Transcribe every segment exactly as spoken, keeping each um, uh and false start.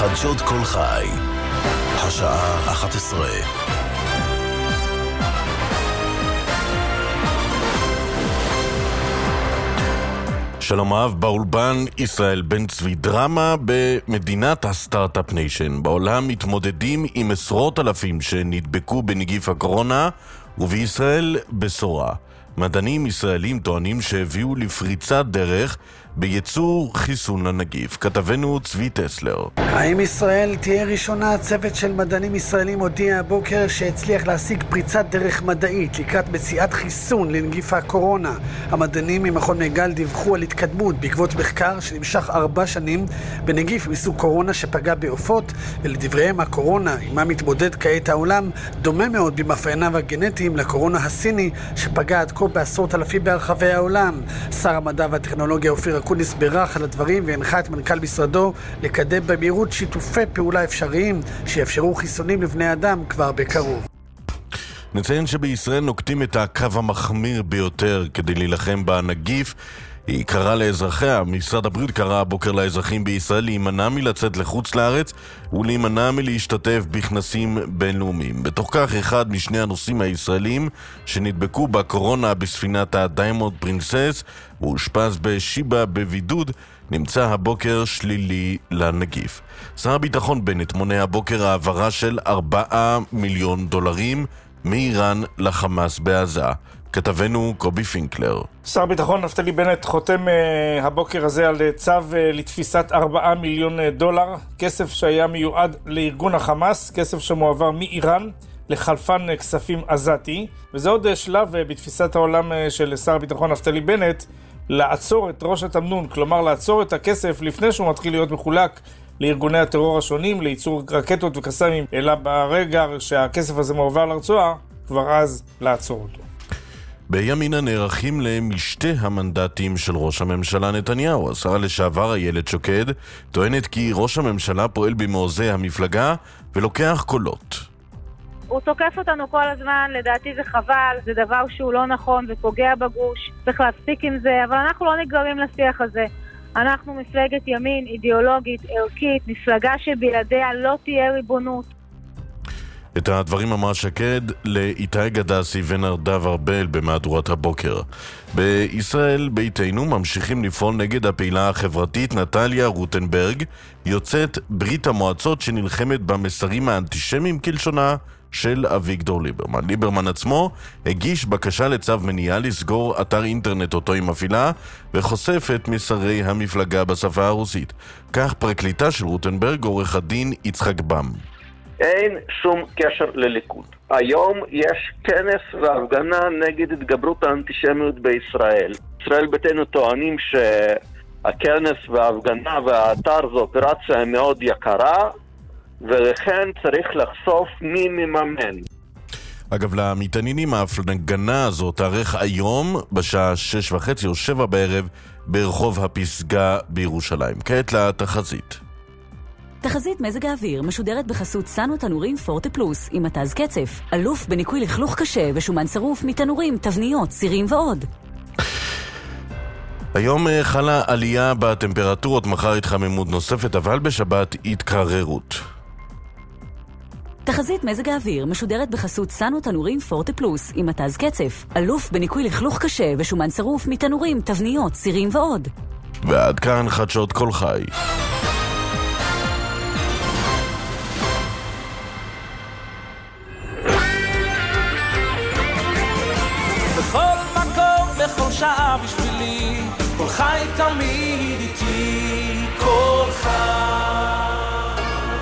חדשות כל חי, השעה אחת עשרה. שלום אהב, באולפן ישראל בן צבי. דרמה במדינת הסטארט-אפ ניישן. בעולם מתמודדים עם עשרות אלפים שנדבקו בנגיף הקורונה, ובישראל בשורה. מדענים ישראלים טוענים שהביאו לפריצת דרך בייצור חיסון לנגיף. כתבנו צבי טסלר. האם ישראל תהיה ראשונה? צוות של מדענים ישראלים הודיע הבוקר שהצליח להשיג פריצת דרך מדעית לקראת מציאת חיסון לנגיף הקורונה. המדענים ממכון מיגל דיווחו על התקדמות בעקבות מחקר שנמשך ארבע שנים בנגיף מסוג קורונה שפגע בעופות, ולדבריהם הקורונה עמה מתמודד כעת העולם דומה מאוד במאפייניו הגנטיים לקורונה הסיני שפגע עד כה בעשרות אלפים ברחבי העולם. שר המדע והטכנולוגיה אופיר אקוניס בירך על הדברים והנחה את מנכ"ל משרדו לקדם במהירות שיתופי פעולה אפשריים שיאפשרו חיסונים לבני אדם כבר בקרוב. נציין שבישראל נוקטים את הקו המחמיר ביותר כדי להילחם בנגיף. היא קראה לאזרחיה, משרד הבריאות קרא הבוקר לאזרחים בישראל להימנע מלצאת לחוץ לארץ ולהימנע מלהשתתף בכנסים בינלאומיים. בתוך כך, אחד משני הנוסעים הישראלים שנדבקו בקורונה בספינת הדיימונד פרינסס ואושפז בשיבא בבידוד נמצא הבוקר שלילי לנגיף. שר הביטחון בנט מונה הבוקר העברה של ארבעה מיליון דולרים מאיראן לחמאס בעזה. כתבנו קובי פינקלר. שר ביטחון נפתלי בנט חותם uh, הבוקר הזה על צו uh, לתפיסת ארבעה מיליון דולר, כסף שהיה מיועד לארגון החמאס, כסף שמועבר מאיראן לחלפן uh, כספים עזתי, וזה עוד uh, שלב uh, בתפיסת העולם uh, של שר ביטחון נפתלי בנט לעצור את ראש התמנון, כלומר לעצור את הכסף לפני שהוא מתחיל להיות מחולק לארגוני הטרור השונים, לייצור רקטות וקסמים, אלא ברגע שהכסף הזה מועבר לרצועה, כבר אז לעצור אותו. בימינה נערכים למשתה המנדטים של ראש הממשלה נתניהו. השרה לשעבר איילת שקד טוענת כי ראש הממשלה פועל במעוזי המפלגה ולוקח קולות. הוא תוקף אותנו כל הזמן, לדעתי זה חבל, זה דבר שהוא לא נכון ופוגע בגוש, צריך להפסיק עם זה, אבל אנחנו לא נגררים לשיח הזה. אנחנו מפלגת ימין, אידיאולוגית, ערכית, מפלגה שבלעדיה לא תהיה ריבונות. את הדברים אמרה שקד לאיתי גדסי ונרדב ארבל במהדורת הבוקר. בישראל ביתנו ממשיכים לפעול נגד הפעילה החברתית נטליה רוטנברג, יוצאת ברית המועצות שנלחמת במסרים האנטישמיים כלשונה של אביגדור ליברמן. ליברמן עצמו הגיש בקשה לצו מניעה לסגור אתר אינטרנט אותו היא מפעילה וחושף את מסרי המפלגה בשפה הרוסית. כך פרקליטה של רוטנברג, עורך הדין יצחק בם. אין שום קשר לליכוד. היום יש כנס והפגנה נגד התגברות האנטישמיות בישראל. ישראל ביתנו טוענים שהכנס וההפגנה והאתר זו אופרציה מאוד יקרה, ולכן צריך לחשוף מי מממן. אגב, למתעניינים, ההפגנה הזו תארך היום בשעה שש וחצי או שבע בערב ברחוב הפסגה בירושלים. כעת לתחזית. תחזית מזג האוויר משודרת בחסות סנו תנורים פורטה פלוס עם מתז קצף, אלוף בניקוי לכלוך קשה ושומן שרוף מתנורים, תבניות, סירים ועוד. היום חלה עלייה בטמפרטורות, מחר התחממות נוספת, אבל בשבת התקררות. תחזית מזג האוויר משודרת בחסות סנו תנורים פורטה פלוס עם מתז קצף, אלוף בניקוי לכלוך קשה ושומן שרוף מתנורים, תבניות, סירים ועוד. ועד כאן חדשות כל חי. בכל שעה בשבילי, כל חי תמיד איתי, כל חי.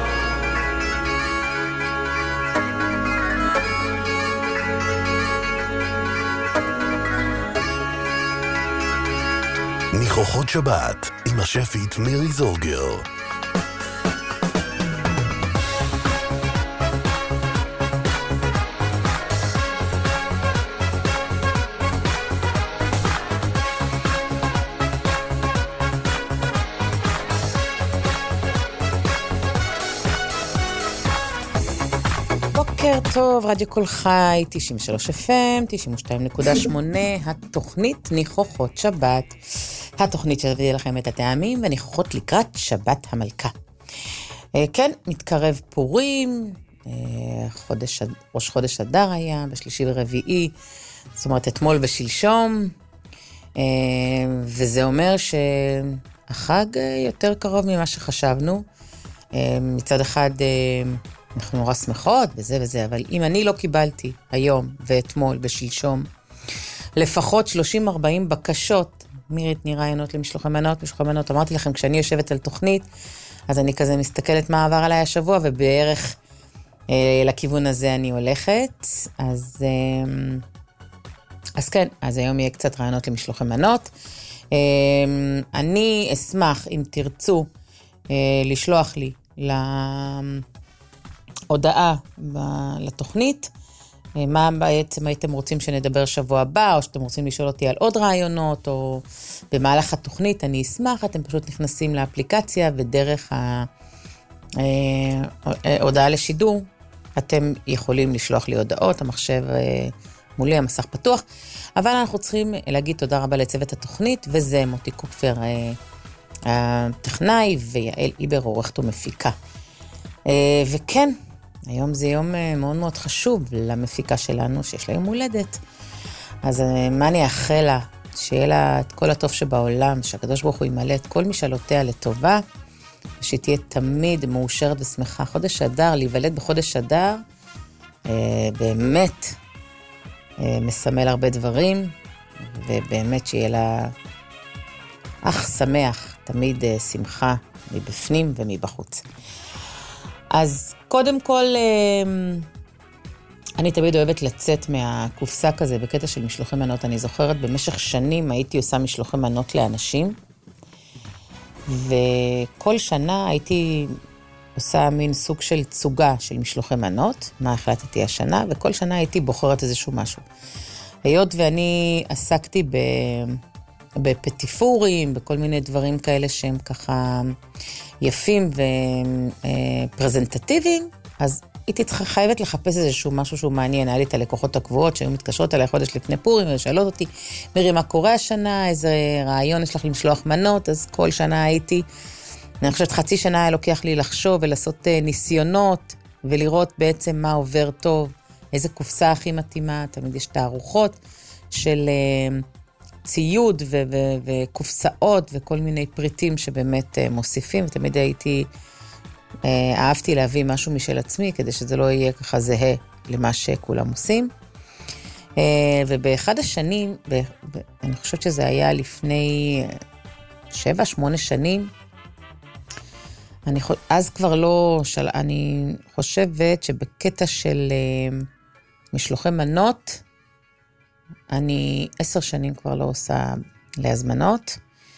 ניחוחות שבת עם השפית מירי זורגר. בוקר טוב, רדיו כל חי, תשעים ושלוש אף אם, תשעים ושתיים נקודה שמונה, התוכנית ניחוחות שבת. התוכנית שתביא לכם את הטעמים וניחוחות לקראת שבת המלכה. כן, מתקרב פורים, חודש, ראש חודש אדר היה, בשלישי ורביעי, זאת אומרת אתמול ושלשום, וזה אומר שהחג יותר קרוב ממה שחשבנו. מצד אחד אנחנו נורא שמחות וזה וזה, אבל אם אני לא קיבלתי היום ואתמול ושלשום, לפחות שלושים ארבעים בקשות, מירי תני רעיונות למשלוחי מנות, משלוחי מנות, אמרתי לכם, כשאני יושבת על תוכנית, אז אני כזה מסתכלת מה עבר עליי השבוע, ובערך אה, לכיוון הזה אני הולכת. אז, אה, אז כן, אז היום יהיה קצת רעיונות למשלוחי מנות. אה, אני אשמח, אם תרצו, אה, לשלוח לי להודעה לתוכנית, מה בעצם הייתם רוצים שנדבר שבוע הבא, או שאתם רוצים לשאול אותי על עוד רעיונות, או במהלך התוכנית, אני אשמח, אתם פשוט נכנסים לאפליקציה, ודרך ההודעה לשידור, אתם יכולים לשלוח לי הודעות, המחשב מולי, המסך פתוח, אבל אנחנו צריכים להגיד תודה רבה לצוות התוכנית, וזה מוטי קופפר, הטכנאי, ויעל איבר, עורכת ומפיקה. וכן, היום זה יום מאוד מאוד חשוב למפיקה שלנו, שיש לה יום הולדת. אז מה אני אאחל לה? שיהיה לה את כל הטוב שבעולם, שהקדוש ברוך הוא ימלא את כל משאלותיה לטובה, ושתהיה תמיד מאושרת ושמחה. חודש אדר, להיוולד בחודש אדר, באמת מסמל הרבה דברים, ובאמת שיהיה לה אך שמח, תמיד שמחה מבפנים ומבחוץ. אז קודם כל, אני תמיד אוהבת לצאת מהקופסה כזה בקטע של משלוחי מנות. אני זוכרת, במשך שנים הייתי עושה משלוחי מנות לאנשים, וכל שנה הייתי עושה מין סוג של צוגה של משלוחי מנות, מה החלטתי השנה, וכל שנה הייתי בוחרת איזשהו משהו. היות ואני עסקתי ב... בפטיפורים, בכל מיני דברים כאלה שהם ככה יפים ופרזנטטיביים, אז הייתי חייבת לחפש איזשהו משהו שהוא מעניין. היה לי את הלקוחות הקבועות שהיו מתקשרות עליי חודש לפני פורים, ושאלות אותי, מירי, מה קורה השנה? איזה רעיון יש לך למשלוח מנות? אז כל שנה הייתי, אני חושבת חצי שנה היה לוקח לי לחשוב ולעשות ניסיונות, ולראות בעצם מה עובר טוב, איזה קופסה הכי מתאימה. תמיד יש תערוכות של ציוד ו- ו- וקופסאות וכל מיני פריטים שבאמת מוסיפים, ותמיד הייתי, אהבתי להביא משהו משל עצמי, כדי שזה לא יהיה ככה זהה למה שכולם עושים. ובאחד השנים, אני חושבת שזה היה לפני שבע, שמונה שנים, אני, אז כבר לא, של, אני חושבת שבקטע של משלוחי מנות, אני עשר שנים כבר לא עושה להזמנות,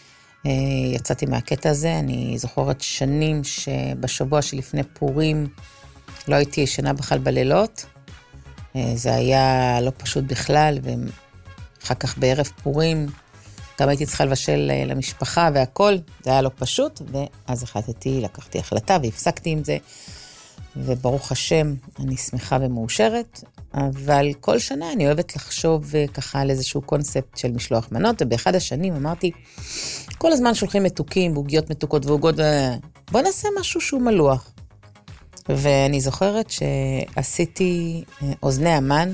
יצאתי מהקטע הזה. אני זוכרת שנים שבשבוע שלפני פורים לא הייתי ישנה בכלל בלילות, זה היה לא פשוט בכלל, ואחר כך בערב פורים גם הייתי צריכה לבשל למשפחה והכל, זה היה לא פשוט, ואז החלטתי, לקחתי החלטה והפסקתי עם זה, וברוך השם אני שמחה ומאושרת. אבל כל שנה אני אוהבת לחשוב ככה על איזשהו קונספט של משלוח מנות, ובאחד השנים אמרתי, כל הזמן שולחים מתוקים, ועוגיות מתוקות ועוגות, בוא נעשה משהו שהוא מלוח. ואני זוכרת שעשיתי אוזני המן,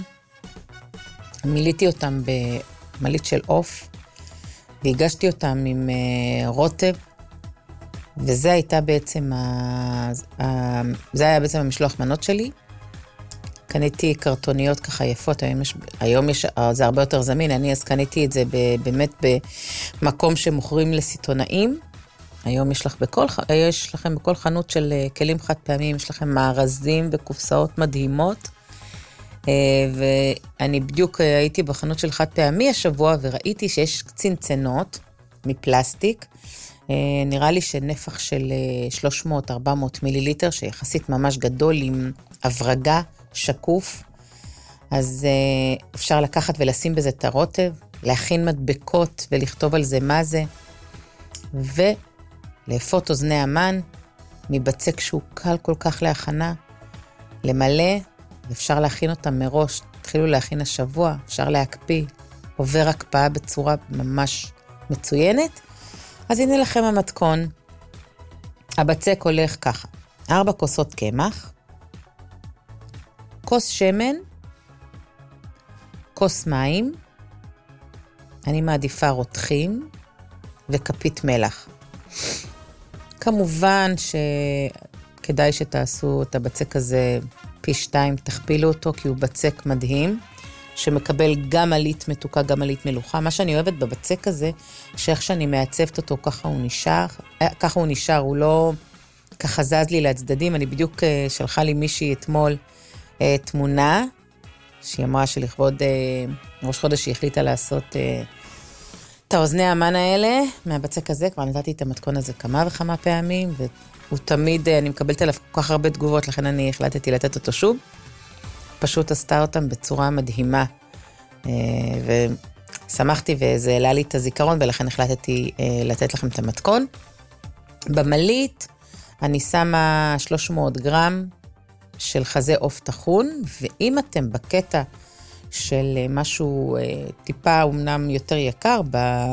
מיליתי אותם במלית של אוף, והגשתי אותם עם רוטב, וזה הייתה בעצם, ה... זה היה בעצם המשלוח מנות שלי. קניתי קרטוניות ככה יפות, היום יש, היום יש, זה הרבה יותר זמין, אני אז קניתי את זה באמת במקום שמוכרים לסיטונאים. היום יש, לך בכל, יש לכם בכל חנות של כלים חד פעמים, יש לכם מארזים וקופסאות מדהימות, ואני בדיוק הייתי בחנות של חד פעמי השבוע, וראיתי שיש צנצנות מפלסטיק, נראה לי שנפח של שלוש מאות ארבע מאות מיליליטר, שיחסית ממש גדול עם הברגה, שקוף, אז uh, אפשר לקחת ולשים בזה את הרוטב, להכין מדבקות ולכתוב על זה מה זה, ולאפות אוזני המן, מבצק שהוא קל כל כך להכנה, למלא, ואפשר להכין אותם מראש, תתחילו להכין השבוע, אפשר להקפיא, עובר הקפאה בצורה ממש מצוינת. אז הנה לכם המתכון, הבצק הולך ככה, ארבע כוסות קמח, כוס שמן, כוס מים, אני מעדיפה רותחים, וכפית מלח. כמובן שכדאי שתעשו את הבצק הזה פי שתיים, תכפילו אותו, כי הוא בצק מדהים, שמקבל גם עלית מתוקה, גם עלית מלוכה. מה שאני אוהבת בבצק הזה, שאיך שאני מעצבת אותו, ככה הוא נשאר, ככה הוא נשאר, הוא לא ככה זז לי לצדדים. אני בדיוק שלחה לי מישהי אתמול תמונה, שהיא אמרה שלכבוד ראש חודש שהיא החליטה לעשות את האוזני האמן האלה, מהבצק הזה, כבר נתתי את המתכון הזה כמה וכמה פעמים, והוא תמיד, אני מקבלת עליו כל כך הרבה תגובות, לכן אני החלטתי לתת אותו שוב. פשוט עשתה אותם בצורה מדהימה, ושמחתי וזה העלה לי את הזיכרון, ולכן החלטתי לתת לכם את המתכון. במלית אני שמה שלוש מאות גרם של חזה עוף טחון, ואם אתם בקטע של משהו טיפה אומנם יותר יקר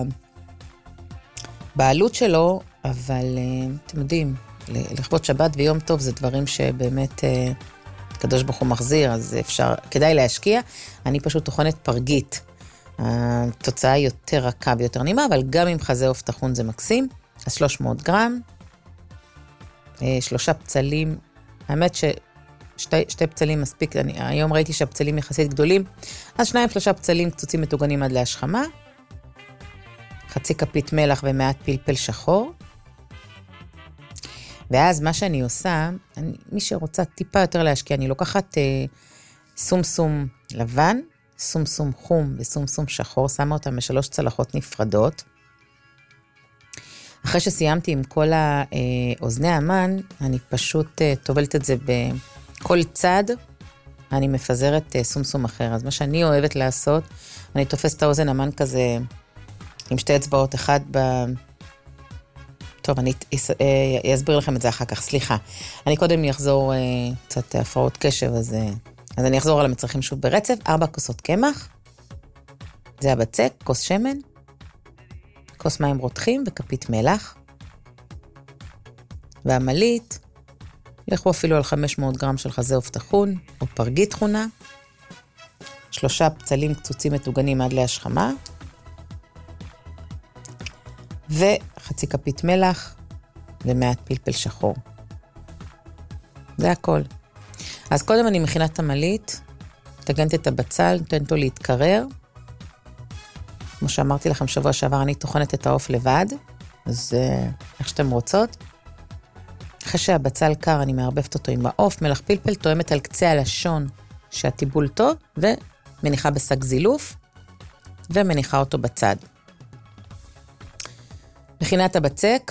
בעלות שלו, אבל אתם יודעים, לכבוד שבת ויום טוב זה דברים שבאמת הקדוש ברוך הוא מחזיר, אז אפשר, כדאי להשקיע. אני פשוט טוחנת פרגית. התוצאה היא יותר רכה ויותר נעימה, אבל גם עם חזה עוף טחון זה מקסים. אז שלוש מאות גרם, שלושה פצלים, האמת ששתי שתי פצלים מספיק, אני, היום ראיתי שהפצלים יחסית גדולים, אז שניים שלושה פצלים קצוצים מטוגנים עד להשחמה, חצי כפית מלח ומעט פלפל שחור, ואז מה שאני עושה, אני, מי שרוצה טיפה יותר להשקיע, אני לוקחת אה, סומסום לבן, סומסום חום וסומסום שחור, שמה אותם בשלוש צלחות נפרדות. אחרי שסיימתי עם כל האוזני האמן, אני פשוט אה, טובלת את זה בכל צד, אני מפזרת אה, סומסום אחר. אז מה שאני אוהבת לעשות, אני תופסת את האוזן האמן כזה, עם שתי אצבעות, אחד ב... טוב, אני אסביר לכם את זה אחר כך, סליחה. אני קודם אחזור קצת הפרעות קשב, אז, אז אני אחזור על המצרכים שוב ברצף. ארבע כוסות קמח, זה הבצק, כוס שמן, כוס מים רותחים וכפית מלח. והמלית, לכו אפילו על חמש מאות גרם של חזה עוף טחון, או פרגית טחונה, שלושה פצלים קצוצים מטוגנים עד להשחמה, וחצי כפית מלח, ומעט פלפל שחור. זה הכל. אז קודם אני מכינה את המלית, תגנת את הבצל, נותנת אותו להתקרר. כמו שאמרתי לכם שבוע שעבר, אני טוחנת את העוף לבד, אז איך שאתם רוצות. אחרי שהבצל קר, אני מערבבת אותו עם העוף, מלח פלפל, תואמת על קצה הלשון שהטיבול טוב, ומניחה בשק זילוף, ומניחה אותו בצד. מכינת הבצק,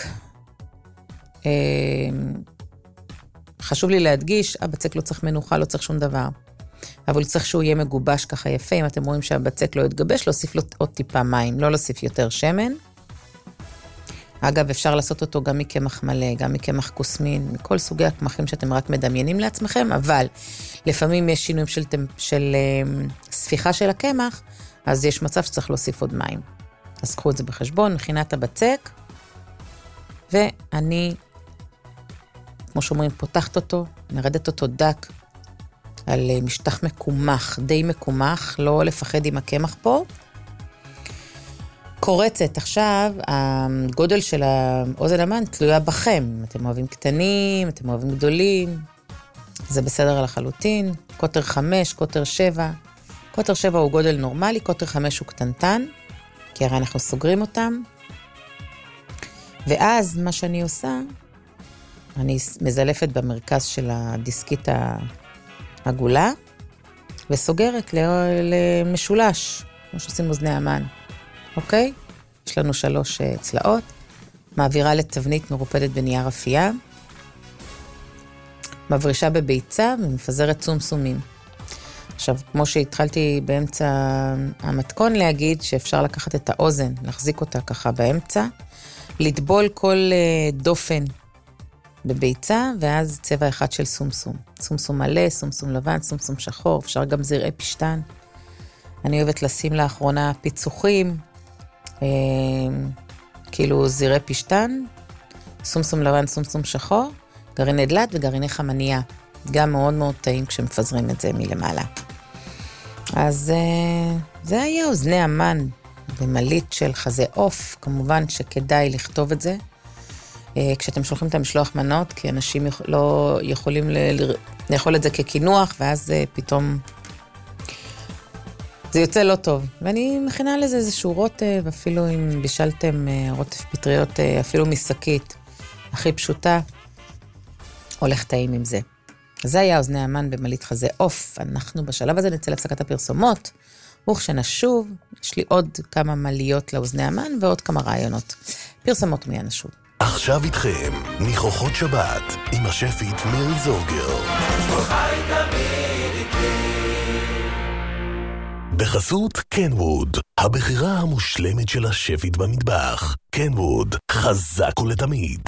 חשוב לי להדגיש, הבצק לא צריך מנוחה, לא צריך שום דבר. אבל צריך שהוא יהיה מגובש ככה יפה, אם אתם רואים שהבצק לא יתגבש, להוסיף לו עוד טיפה מים, לא להוסיף יותר שמן. אגב, אפשר לעשות אותו גם מקמח מלא, גם מקמח קוסמין, מכל סוגי הקמחים שאתם רק מדמיינים לעצמכם, אבל לפעמים יש שינויים של, של ספיחה של הקמח, אז יש מצב שצריך להוסיף עוד מים. אז קחו את זה בחשבון, מכינת הבצק, ואני, כמו שאומרים, פותחת אותו, מרדת אותו דק, על משטח מקומח, די מקומח, לא לפחד עם הקמח פה. קורצת, עכשיו, הגודל של האוזן המן תלויה בכם. אתם אוהבים קטנים, אתם אוהבים גדולים, זה בסדר לחלוטין. קוטר חמש, קוטר שבע. קוטר שבע הוא גודל נורמלי, קוטר חמש הוא קטנטן, כי הרי אנחנו סוגרים אותם. ואז מה שאני עושה, אני מזלפת במרכז של הדיסקית העגולה, וסוגרת למשולש, כמו שעושים אוזני המן. אוקיי? יש לנו שלוש צלעות, מעבירה לתבנית מרופדת בנייר אפייה, מברישה בביצה ומפזרת סומסומים. עכשיו, כמו שהתחלתי באמצע המתכון להגיד, שאפשר לקחת את האוזן, להחזיק אותה ככה באמצע, לטבול כל דופן בביצה, ואז צבע אחד של סומסום. סומסום מלא, סומסום לבן, סומסום שחור, אפשר גם זרעי פשטן. אני אוהבת לשים לאחרונה פיצוחים, אה, כאילו זרעי פשטן, סומסום לבן, סומסום שחור, גרעיני דלת וגרעיני חמניה, גם מאוד מאוד טעים כשמפזרים את זה מלמעלה. אז זה היה אוזני המן במליט של חזה עוף, כמובן שכדאי לכתוב את זה, כשאתם שולחים את המשלוח מנות, כי אנשים לא יכולים לאכול את זה ככינוח, ואז פתאום זה יוצא לא טוב. ואני מכינה לזה איזשהו רוטב, אפילו אם בישלתם רוטב פטריות, אפילו מסקית, הכי פשוטה, הולך טעים עם זה. אז זה היה אוזני המן במליט חזה עוף. אנחנו בשלב הזה נצא להפסקת הפרסומות, וכשנשוב, יש לי עוד כמה מליות לאוזני המן ועוד כמה רעיונות. פרסומות מיד נשוב. עכשיו איתכם, ניחוחות שבת, עם השפית מירי זורגר. בחסות קנווד, הבחירה המושלמת של השפית במטבח. קנווד, חזק ולתמיד.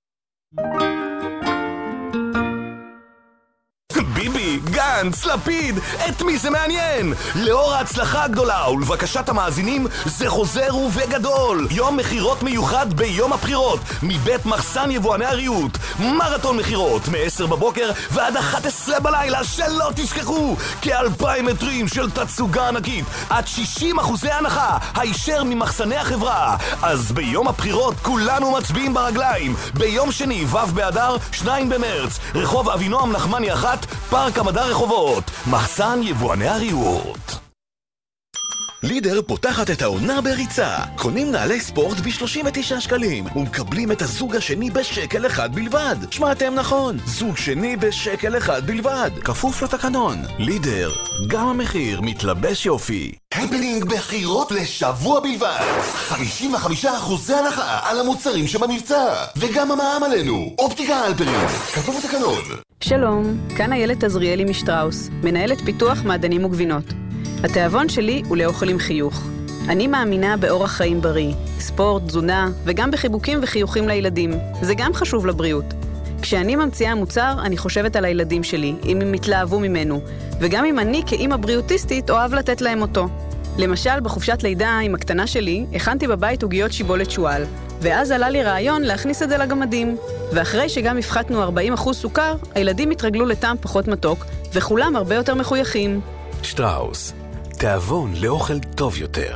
ביבי, גנץ, לפיד, את מי זה מעניין? לאור ההצלחה הגדולה ולבקשת המאזינים, זה חוזר ובגדול. יום מחירות מיוחד ביום הבחירות, מבית מחסן יבואני הריהוט. מרתון מחירות, מ-עשר בבוקר ועד אחת עשרה בלילה, שלא תשכחו. כאלפיים מטרים של תצוגה ענקית, עד שישים אחוזי הנחה, הישר ממחסני החברה. אז ביום הבחירות כולנו מצביעים ברגליים. ביום שני, ו' באדר, שניים במרץ, רחוב אבינועם נחמני אחת, פארק המדע רחובות, מחסן יבואני הריהוט. לידר פותחת את העונה בריצה. קונים נעלי ספורט ב-שלושים ותשעה שקלים ומקבלים את הזוג השני בשקל אחד בלבד. שמעתם נכון, זוג שני בשקל אחד בלבד. כפוף לתקנון. לידר, גם המחיר מתלבש יופי. הפנינג בחירות לשבוע בלבד. חמישים וחמישה אחוזי הנחה על המוצרים שבמבצע. וגם המע"מ עלינו. אופטיקה הלפרין. כפוף לתקנון. שלום, כאן איילת עזריאלי משטראוס, מנהלת פיתוח מעדנים וגבינות. התיאבון שלי הוא לאוכל עם חיוך. אני מאמינה באורח חיים בריא, ספורט, תזונה, וגם בחיבוקים וחיוכים לילדים. זה גם חשוב לבריאות. כשאני ממציאה מוצר, אני חושבת על הילדים שלי, אם הם מתלהבו ממנו, וגם אם אני כאימא בריאוטיסטית אוהב לתת להם אותו. למשל, בחופשת לידה עם הקטנה שלי, הכנתי בבית עוגיות שיבולת שואל, ואז עלה לי רעיון להכניס את זה לגמדים. ואחרי שגם הפחתנו ארבעים אחוז סוכר, הילדים התרגלו לטעם פחות מתוק, וכולם הרבה יותר מחויכים. שטראוס, תיאבון לאוכל טוב יותר.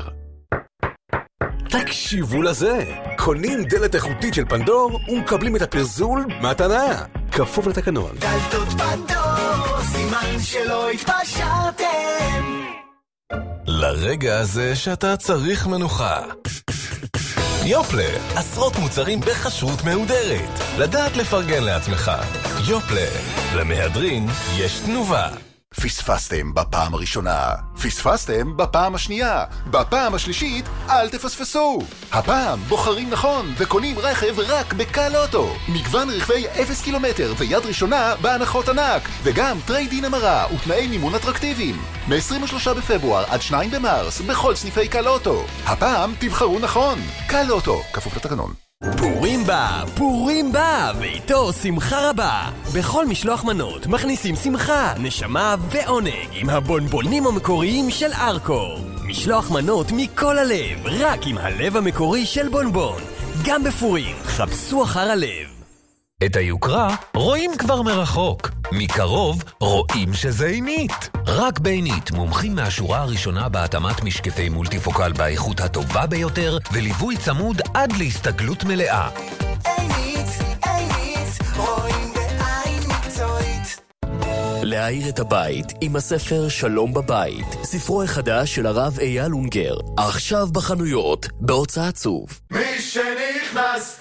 תקשיבו לזה, קונים דלת איכותית של פנדור ומקבלים את הפרזול מתנה. כפוף לתקנון. דלתות פנדור, סימן שלא התפשרתם. לרגע הזה שאתה צריך מנוחה. יופלה, עשרות מוצרים בחשרות מהודרת. לדעת לפרגן לעצמך. יופלה, למהדרין יש תנובה. פספסתם בפעם הראשונה, פספסתם בפעם השנייה, בפעם השלישית אל תפספסו. הפעם בוחרים נכון וקונים רכב רק בקל אוטו. מגוון רכבי אפס קילומטר ויד ראשונה בהנחות ענק, וגם טרייד-אין המרה ותנאי מימון אטרקטיביים. מ-עשרים ושלושה בפברואר עד שניים במרס בכל סניפי קל אוטו. הפעם תבחרו נכון. קל אוטו, כפוף לתקנון. פורים בא, פורים בא, ואיתו שמחה רבה. בכל משלוח מנות מכניסים שמחה, נשמה ועונג עם הבונבונים המקוריים של ארקור. משלוח מנות מכל הלב, רק עם הלב המקורי של בונבון. גם בפורים, חפשו אחר הלב. את היוקרה רואים כבר מרחוק. מקרוב רואים שזה עינית. רק בעינית מומחים מהשורה הראשונה בהתאמת משקפי מולטיפוקל באיכות הטובה ביותר וליווי צמוד עד להסתגלות מלאה. עינית, עינית, רואים בעין מקצועית. להאיר את הבית עם הספר שלום בבית, ספרו החדש של הרב אייל אונגר, עכשיו בחנויות, בהוצאת צוף. מי שנכנס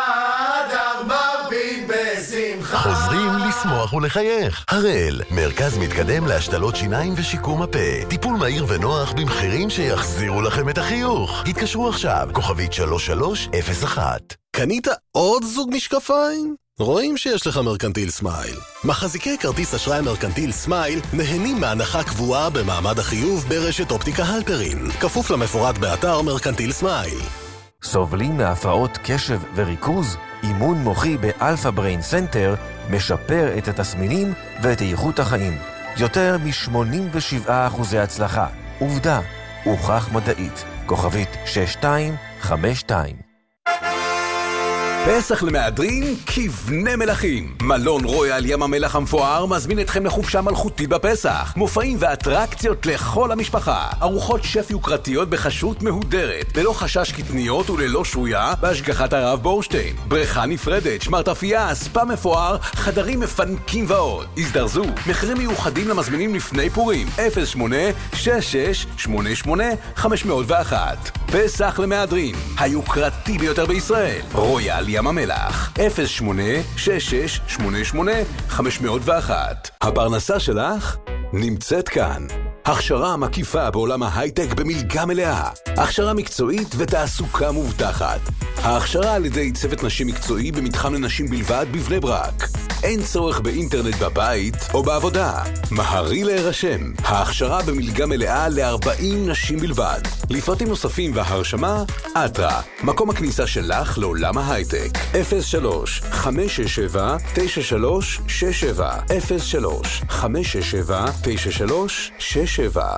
האדר מרבין בשמחה. חוזרים לשמוח ולחייך. הראל, מרכז מתקדם להשתלות שיניים ושיקום הפה. טיפול מהיר ונוח במחירים שיחזירו לכם את החיוך. התקשרו עכשיו, כוכבית שלוש שלוש אפס אחת. קנית עוד זוג משקפיים? רואים שיש לך מרקנטיל סמייל. מחזיקי כרטיס אשראי מרקנטיל סמייל נהנים מהנחה קבועה במעמד החיוב ברשת אופטיקה הלפרין. כפוף למפורט באתר מרקנטיל סמייל. סובלים מהפרעות קשב וריכוז? אימון מוחי באלפא בריין סנטר משפר את התסמינים ואת איכות החיים. יותר מ-שמונים ושבעה אחוזי הצלחה. עובדה, הוכח מדעית. כוכבית שש שתיים חמש שתיים. פסח למהדרין, כבני מלכים. מלון רויאל ים המלח המפואר מזמין אתכם לחופשה מלכותית בפסח. מופעים ואטרקציות לכל המשפחה. ארוחות שף יוקרתיות בחשות מהודרת, ללא חשש קטניות וללא שויה, בהשגחת הרב בורשטיין. בריכה נפרדת, שמרטפייה, ספה מפואר, חדרים מפנקים ועוד. הזדרזו, מחירים מיוחדים למזמינים לפני פורים. אפס שמונה שש שש שמונה שמונה חמש מאות ואחת. פסח למהדרין, היוקרתי ביותר בישראל. רויאל ים המלח, אפס שמונה שש שש שמונה שמונה חמש מאות ואחת. הפרנסה שלך נמצאת כאן. הכשרה מקיפה בעולם ההייטק במלגה מלאה. הכשרה מקצועית ותעסוקה מובטחת. ההכשרה על ידי צוות נשים מקצועי במתחם לנשים בלבד בבני ברק. אין צורך באינטרנט בבית או בעבודה. מהרי להירשם. ההכשרה במלגה מלאה ל-ארבעים נשים בלבד. לפרטים נוספים והרשמה, אטרה. מקום הכניסה שלך לעולם ההייטק. אפס שלוש חמש שש שבע תשע שלוש שש שבע אפס שלוש חמש שש שבע תשע שלוש שש שבע.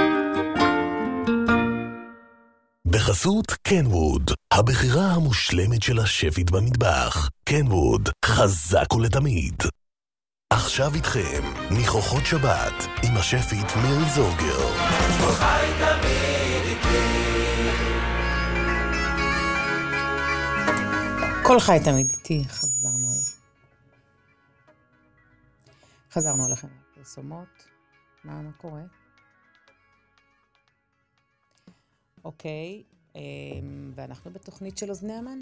בחסות קנווד, הבחירה המושלמת של השפית במטבח. קנווד, חזק ולתמיד. עכשיו איתכם, ניחוחות שבת, עם השפית מירי זורגר. כל חי תמיד איתי. כל חי תמיד איתי, חזרנו אליכם. חזרנו אליכם. פרסומות, מה, מה קורה? אוקיי, ואנחנו בתוכנית של אוזני המן.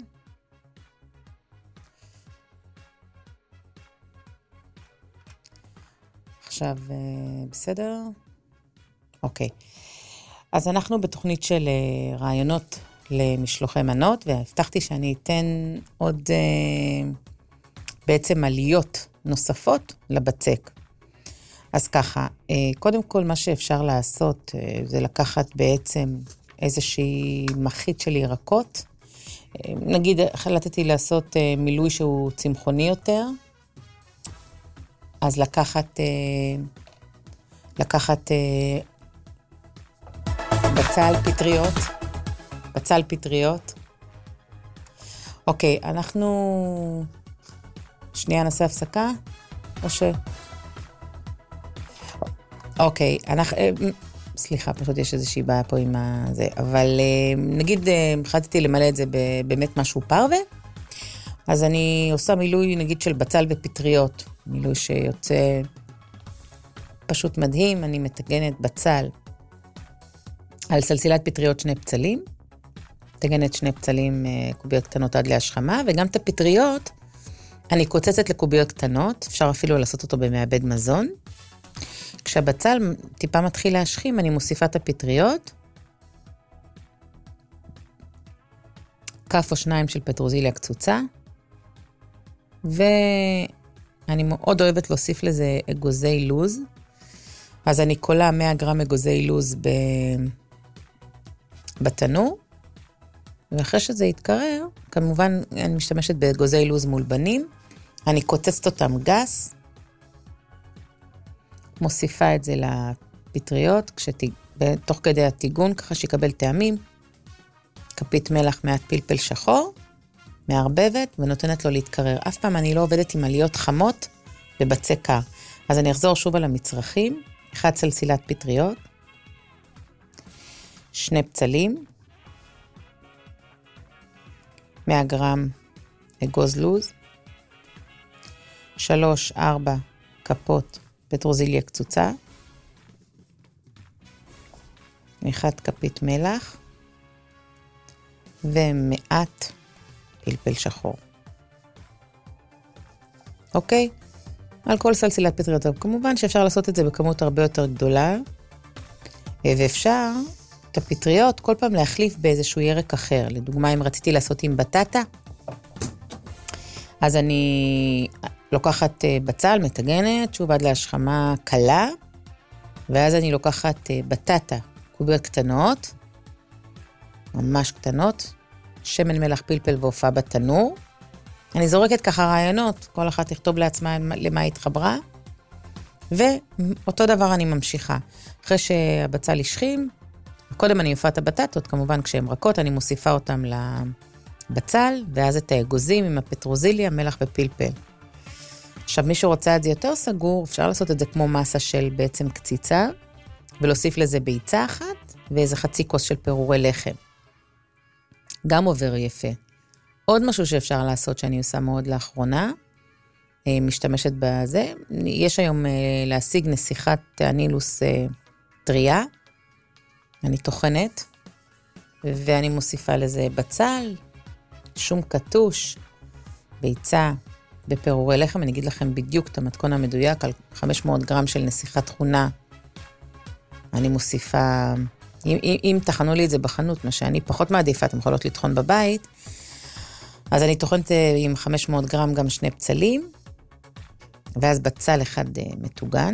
עכשיו, בסדר? אוקיי. אז אנחנו בתוכנית של רעיונות למשלוחי מנות, והבטחתי שאני אתן עוד בעצם עליות נוספות לבצק. אז ככה, קודם כל מה שאפשר לעשות זה לקחת בעצם איזושהי מחית של ירקות. נגיד, החלטתי לעשות מילוי שהוא צמחוני יותר, אז לקחת, לקחת בצל פטריות, בצל פטריות. אוקיי, אנחנו שנייה נעשה הפסקה, או ש... אוקיי, אנחנו... סליחה, פשוט יש איזושהי בעיה פה עם זה, אבל נגיד, החלטתי למלא את זה באמת משהו פרווה, אז אני עושה מילוי, נגיד, של בצל ופטריות, מילוי שיוצא פשוט מדהים, אני מתגנת בצל על סלסילת פטריות שני פצלים, מתגנת שני פצלים קוביות קטנות עד להשחמה, וגם את הפטריות אני קוצצת לקוביות קטנות, אפשר אפילו לעשות אותו במעבד מזון, כשהבצל טיפה מתחיל להשכים, אני מוסיפה את הפטריות, כף או שניים של פטרוזיליה קצוצה, ואני מאוד אוהבת להוסיף לזה אגוזי לוז, אז אני קולה מאה גרם אגוזי לוז ב... בתנור, ואחרי שזה יתקרר, כמובן אני משתמשת באגוזי לוז מולבנים, אני קוצצת אותם גס, מוסיפה את זה לפטריות, כשת... תוך כדי הטיגון, ככה שיקבל טעמים, כפית מלח מעט פלפל שחור, מערבבת ונותנת לו להתקרר. אף פעם אני לא עובדת עם עליות חמות בבצק קר. אז אני אחזור שוב על המצרכים, אחד סלסילת פטריות, שני פצלים, מאה גרם אגוז לוז, שלוש, ארבע כפות פטרוזיליה קצוצה, אחד כפית מלח, ומעט פלפל שחור. אוקיי? על כל סלסילת פטריות. כמובן שאפשר לעשות את זה בכמות הרבה יותר גדולה, ואפשר את הפטריות כל פעם להחליף באיזשהו ירק אחר. לדוגמה, אם רציתי לעשות עם בטטה, אז אני לוקחת בצל, מתגנת, שוב עד להשחמה קלה, ואז אני לוקחת בטטה, קוביות קטנות, ממש קטנות, שמן מלח פלפל ועופה בתנור. אני זורקת ככה רעיונות, כל אחת תכתוב לעצמה למה התחברה, ואותו דבר אני ממשיכה. אחרי שהבצל ישכים, קודם אני עופה את הבטטות, כמובן כשהן רכות, אני מוסיפה אותם בצל, ואז את האגוזים עם הפטרוזיליה, מלח ופלפל. עכשיו, מי שרוצה את זה יותר סגור, אפשר לעשות את זה כמו מסה של בעצם קציצה, ולהוסיף לזה ביצה אחת, ואיזה חצי כוס של פירורי לחם. גם עובר יפה. עוד משהו שאפשר לעשות שאני עושה מאוד לאחרונה, משתמשת בזה, יש היום להשיג נסיכת הנילוס טריה, אני תוכנת, ואני מוסיפה לזה בצל, שום קטוש, ביצה, בפירורי לחם, אני אגיד לכם בדיוק את המתכון המדויק, על חמש מאות גרם של נסיכת תכונה, אני מוסיפה, אם, אם, אם תחנו לי את זה בחנות, מה שאני פחות מעדיפה, אתם יכולות לטחון בבית, אז אני תוכנת עם חמש מאות גרם גם שני בצלים, ואז בצל אחד מטוגן,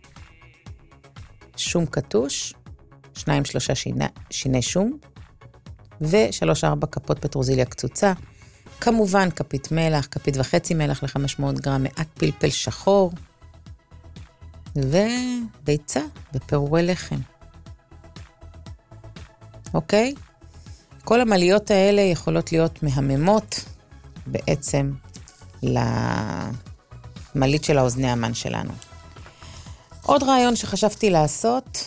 שום קטוש, שניים שלושה שיני, שיני שום, ושלוש ארבע כפות פטרוזיליה קצוצה, כמובן כפית מלח, כפית וחצי מלח ל-חמש מאות גרם, מעט פלפל שחור, וביצה בפירורי לחם. אוקיי? כל המליות האלה יכולות להיות מהממות בעצם למלית של האוזני המן שלנו. עוד רעיון שחשבתי לעשות,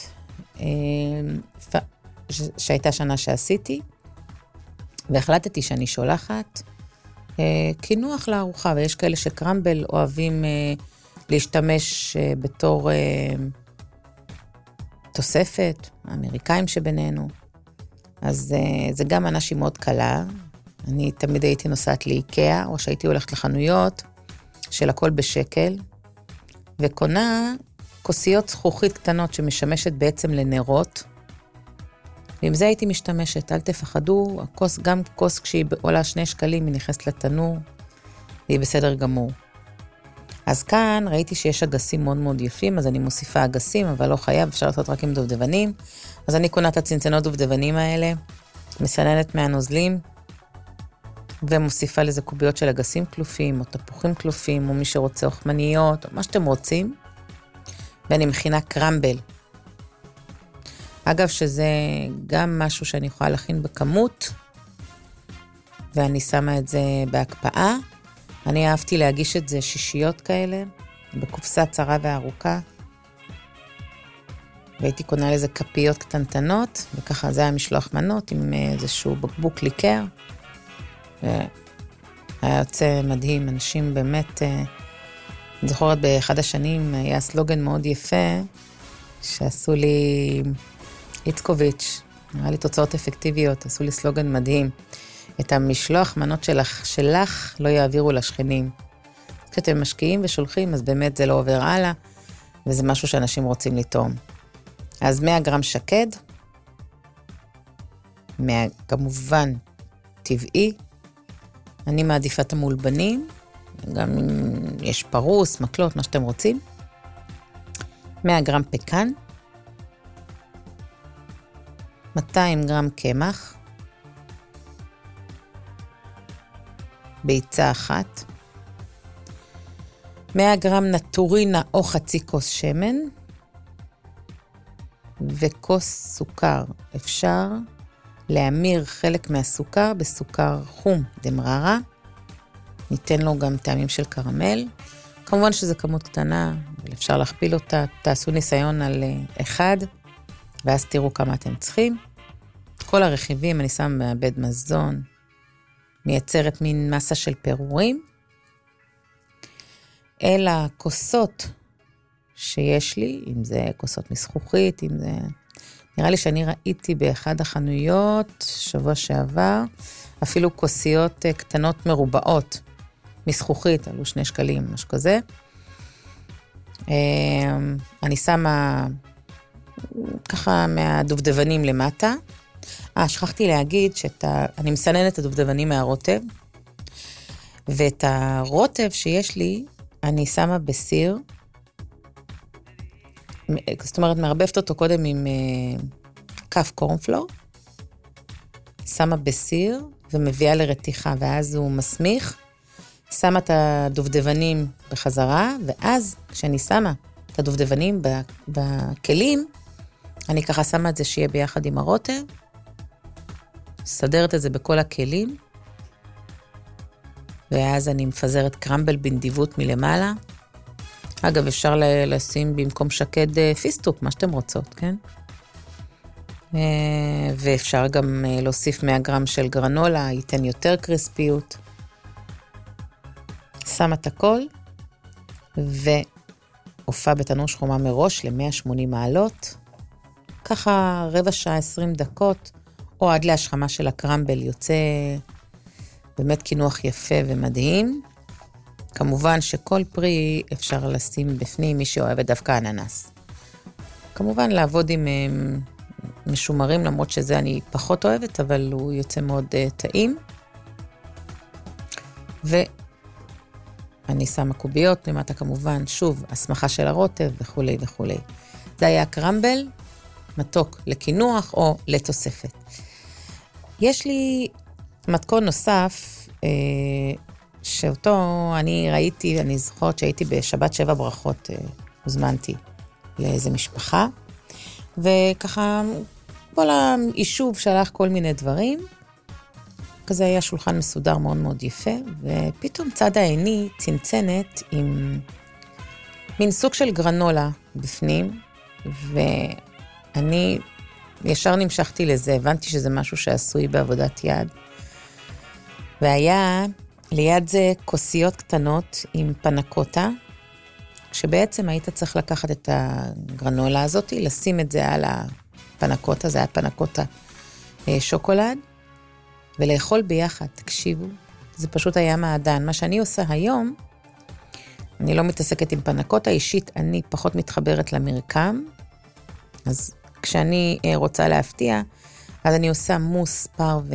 שהייתה שנה שעשיתי, והחלטתי שאני שולחת כינוח לארוחה, ויש כאלה שקרמבל אוהבים להשתמש בתור תוספת, האמריקאים שבינינו. אז זה גם אנשים מאוד קלה. אני תמיד הייתי נוסעת לאיקאה, או שהייתי הולכת לחנויות של הכל בשקל, וקונה כוסיות זכוכית קטנות שמשמשת בעצם לנרות, ועם זה הייתי משתמשת, אל תפחדו, הכוס, גם כוס כשהיא עולה שני שקלים, היא נכנסת לתנור, והיא בסדר גמור. אז כאן ראיתי שיש אגסים מאוד מאוד יפים, אז אני מוסיפה אגסים, אבל לא חייב, אפשר לעשות רק עם דובדבנים, אז אני קונה את הצנצנות דובדבנים האלה, מסננת מהנוזלים, ומוסיפה לזה קוביות של אגסים כלופים, או תפוחים כלופים, או מי שרוצה אוכמניות, או מה שאתם רוצים, ואני מכינה קרמבל. אגב, שזה גם משהו שאני יכולה להכין בכמות, ואני שמה את זה בהקפאה. אני אהבתי להגיש את זה שישיות כאלה, בקופסה צרה וארוכה, והייתי קונה לזה כפיות קטנטנות, וככה זה היה משלוח מנות עם איזשהו בקבוק ליקר, והיה יוצא מדהים, אנשים באמת, אני זוכרת באחד השנים, היה סלוגן מאוד יפה, שעשו לי איצקוביץ', נראה לי תוצאות אפקטיביות, עשו לי סלוגן מדהים, את המשלוח מנות שלך, שלך לא יעבירו לשכנים. כשאתם משקיעים ושולחים, אז באמת זה לא עובר הלאה, וזה משהו שאנשים רוצים לטעום. אז מאה גרם שקד, מאה, כמובן טבעי, אני מעדיפה את המולבנים, גם אם יש פרוס, מקלות, מה שאתם רוצים. מאה גרם פקן, מאתיים גרם קמח, ביצה אחת, מאה גרם נטורינה או חצי כוס שמן, וכוס סוכר. אפשר להמיר חלק מהסוכר בסוכר חום דמררה, ניתן לו גם טעמים של קרמל, כמובן שזה כמות קטנה, אבל אפשר להכפיל אותה, תעשו ניסיון על אחד, ואז תראו כמה אתם צריכים. כל הרכיבים אני שם מעבד מזון, מייצרת מין מסה של פירורים, אלה הכוסות שיש לי, אם זה כוסות מזכוכית, אם זה... נראה לי שאני ראיתי באחד החנויות, שבוע שעבר, אפילו כוסיות קטנות מרובעות, מזכוכית, עלו שני שקלים, משהו כזה. אני שמה ככה מהדובדבנים למטה. אה, שכחתי להגיד שאני מסננת את הדובדבנים מהרוטב, ואת הרוטב שיש לי, אני שמה בסיר, זאת אומרת, מערבבת אותו קודם עם כף קורנפלור, שמה בסיר ומביאה לרתיחה, ואז הוא מסמיך, שמה את הדובדבנים בחזרה, ואז כשאני שמה את הדובדבנים בכלים, אני ככה שמה את זה שיהיה ביחד עם הרוטב, סדרת את זה בכל הכלים, ואז אני מפזרת קרמבל בנדיבות מלמעלה. אגב, אפשר לשים במקום שקד פיסטוק, מה שאתם רוצות, כן? ואפשר גם להוסיף מאה גרם של גרנולה, ייתן יותר קריספיות. שם את הכל, והופע בתנור שחומה מראש ל-מאה ושמונים מעלות. ככה רבע שעה, עשרים דקות, או עד להשחמה של הקרמבל, יוצא באמת כינוח יפה ומדהים. כמובן שכל פרי אפשר לשים בפנים, מי שאוהב דווקא אננס. כמובן לעבוד עם משומרים, למרות שזה אני פחות אוהבת, אבל הוא יוצא מאוד uh, טעים. ואני שמה קוביות, למטה כמובן, שוב, הסמכה של הרוטב וכו' וכו'. זה היה קרמבל, מתוק לכינוח או לתוספת. יש לי מתכון נוסף, אה, שאותו אני ראיתי, אני זוכרת שהייתי בשבת שבע ברכות, אה, הוזמנתי לאיזה משפחה, וככה כל היישוב שלח כל מיני דברים, כזה היה שולחן מסודר מאוד מאוד יפה, ופתאום צד העיני צנצנת עם מין סוג של גרנולה בפנים, ואני ישר נמשכתי לזה, הבנתי שזה משהו שעשוי בעבודת יד, והיה ליד זה כוסיות קטנות עם פנקוטה, כשבעצם היית צריך לקחת את הגרנולה הזאת, לשים את זה על הפנקוטה, זה היה פנקוטה שוקולד, ולאכול ביחד, תקשיבו, זה פשוט היה מעדן. מה שאני עושה היום, אני לא מתעסקת עם פנקוטה, אישית אני פחות מתחברת למרקם, אז כשאני רוצה להפתיע, אז אני עושה מוס פרווה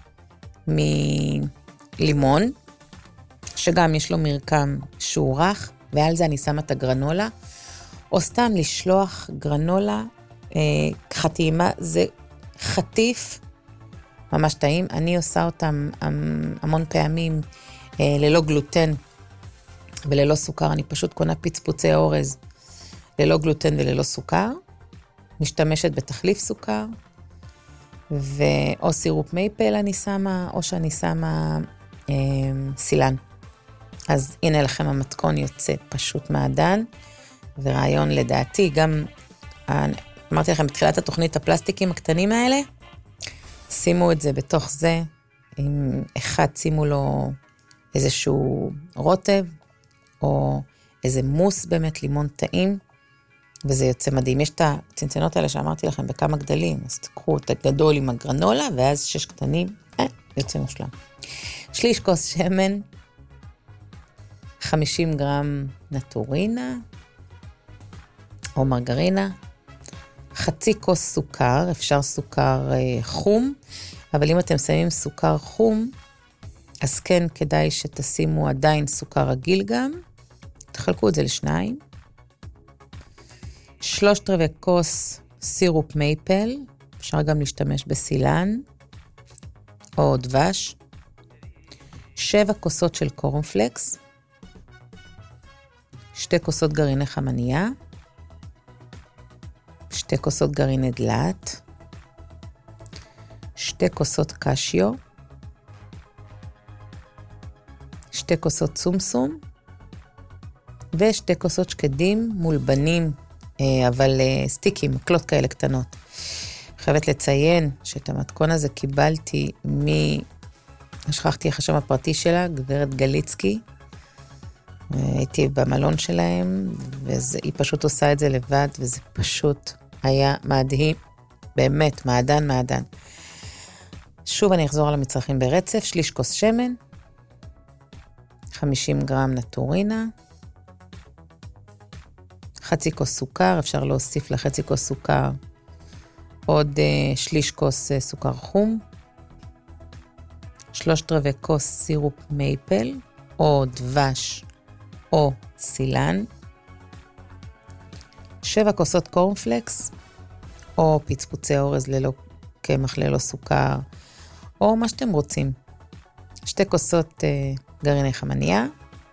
מלימון, שגם יש לו מרקם שהוא רך, ועל זה אני שמה את הגרנולה, או סתם לשלוח גרנולה, אה, חתימה, זה חטיף, ממש טעים. אני עושה אותם המון פעמים אה, ללא גלוטן וללא סוכר, אני פשוט קונה פצפוצי אורז ללא גלוטן וללא סוכר, משתמשת בתחליף סוכר, ואו סירופ מייפל אני שמה, או שאני שמה אה, סילן. אז הנה לכם המתכון יוצא פשוט מעדן, ורעיון לדעתי, גם אמרתי לכם בתחילת התוכנית, הפלסטיקים הקטנים האלה, שימו את זה בתוך זה, עם אחד שימו לו איזשהו רוטב, או איזה מוס באמת לימון טעים, וזה יוצא מדהים. יש את הצנצנות האלה שאמרתי לכם בכמה גדלים, אז תקחו את הגדול עם הגרנולה, ואז שש קטנים, אה, יוצא מושלם. שליש כוס שמן, חמישים גרם נטורינה, או מרגרינה, חצי כוס סוכר, אפשר סוכר אה, חום, אבל אם אתם שמים סוכר חום, אז כן כדאי שתשימו עדיין סוכר רגיל גם, תחלקו את זה לשניים, שלושת רבעי כוס סירופ מייפל, אפשר גם להשתמש בסילן, או דבש, שבע כוסות של קורנפלקס, שתי כוסות גרעיני חמניה, שתי כוסות גרעיני דלעת, שתי כוסות קשיו, שתי כוסות סומסום, ושתי כוסות שקדים מולבנים, אבל סטיקים, מקלות כאלה קטנות. חייבת לציין שאת המתכון הזה קיבלתי מ... שכחתי איך השם הפרטי שלה, גברת גליצקי, הייתי במלון שלהם, והיא פשוט עושה את זה לבד, וזה פשוט היה מדהים, באמת, מעדן, מעדן. שוב אני אחזור על המצרכים ברצף, שליש כוס שמן, חמישים גרם נטורינה, חצי כוס סוכר, אפשר להוסיף לחצי כוס סוכר, עוד uh, שליש כוס uh, סוכר חום, שלושת רבעי כוס סירופ מייפל, או דבש, או סילן, שבע כוסות קורנפלקס, או פצפוצי אורז ללא קמח, ללא סוכר, או מה שאתם רוצים. שתי כוסות uh, גרעיני חמניה,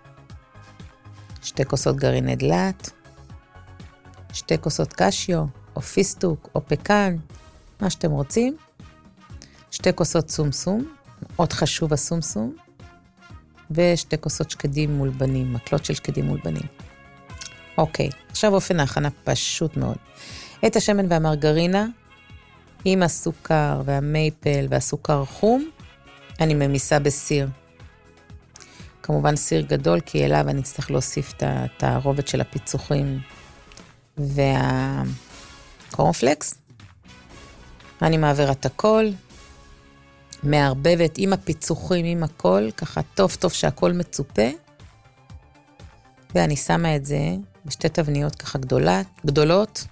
שתי כוסות גרעיני דלעת, שתי כוסות קשיו, או פיסטוק, או פקן, מה שאתם רוצים. שתי כוסות סומסום, מאוד חשוב הסומסום, ושתי כוסות שקדים מולבנים, מקלות של שקדים מולבנים. אוקיי, עכשיו אופן ההכנה פשוט מאוד. את השמן והמרגרינה, עם הסוכר והמייפל והסוכר חום, אני ממיסה בסיר. כמובן סיר גדול, כי אליו אני אצטרך להוסיף את התערובת של הפיצוחים והקורנפלקס. אני מעבירה את הכל, מערבבת עם הפיצוחים, עם הכל, ככה טוב טוב שהכל מצופה, ואני שמה את זה בשתי תבניות ככה גדולה, גדולות,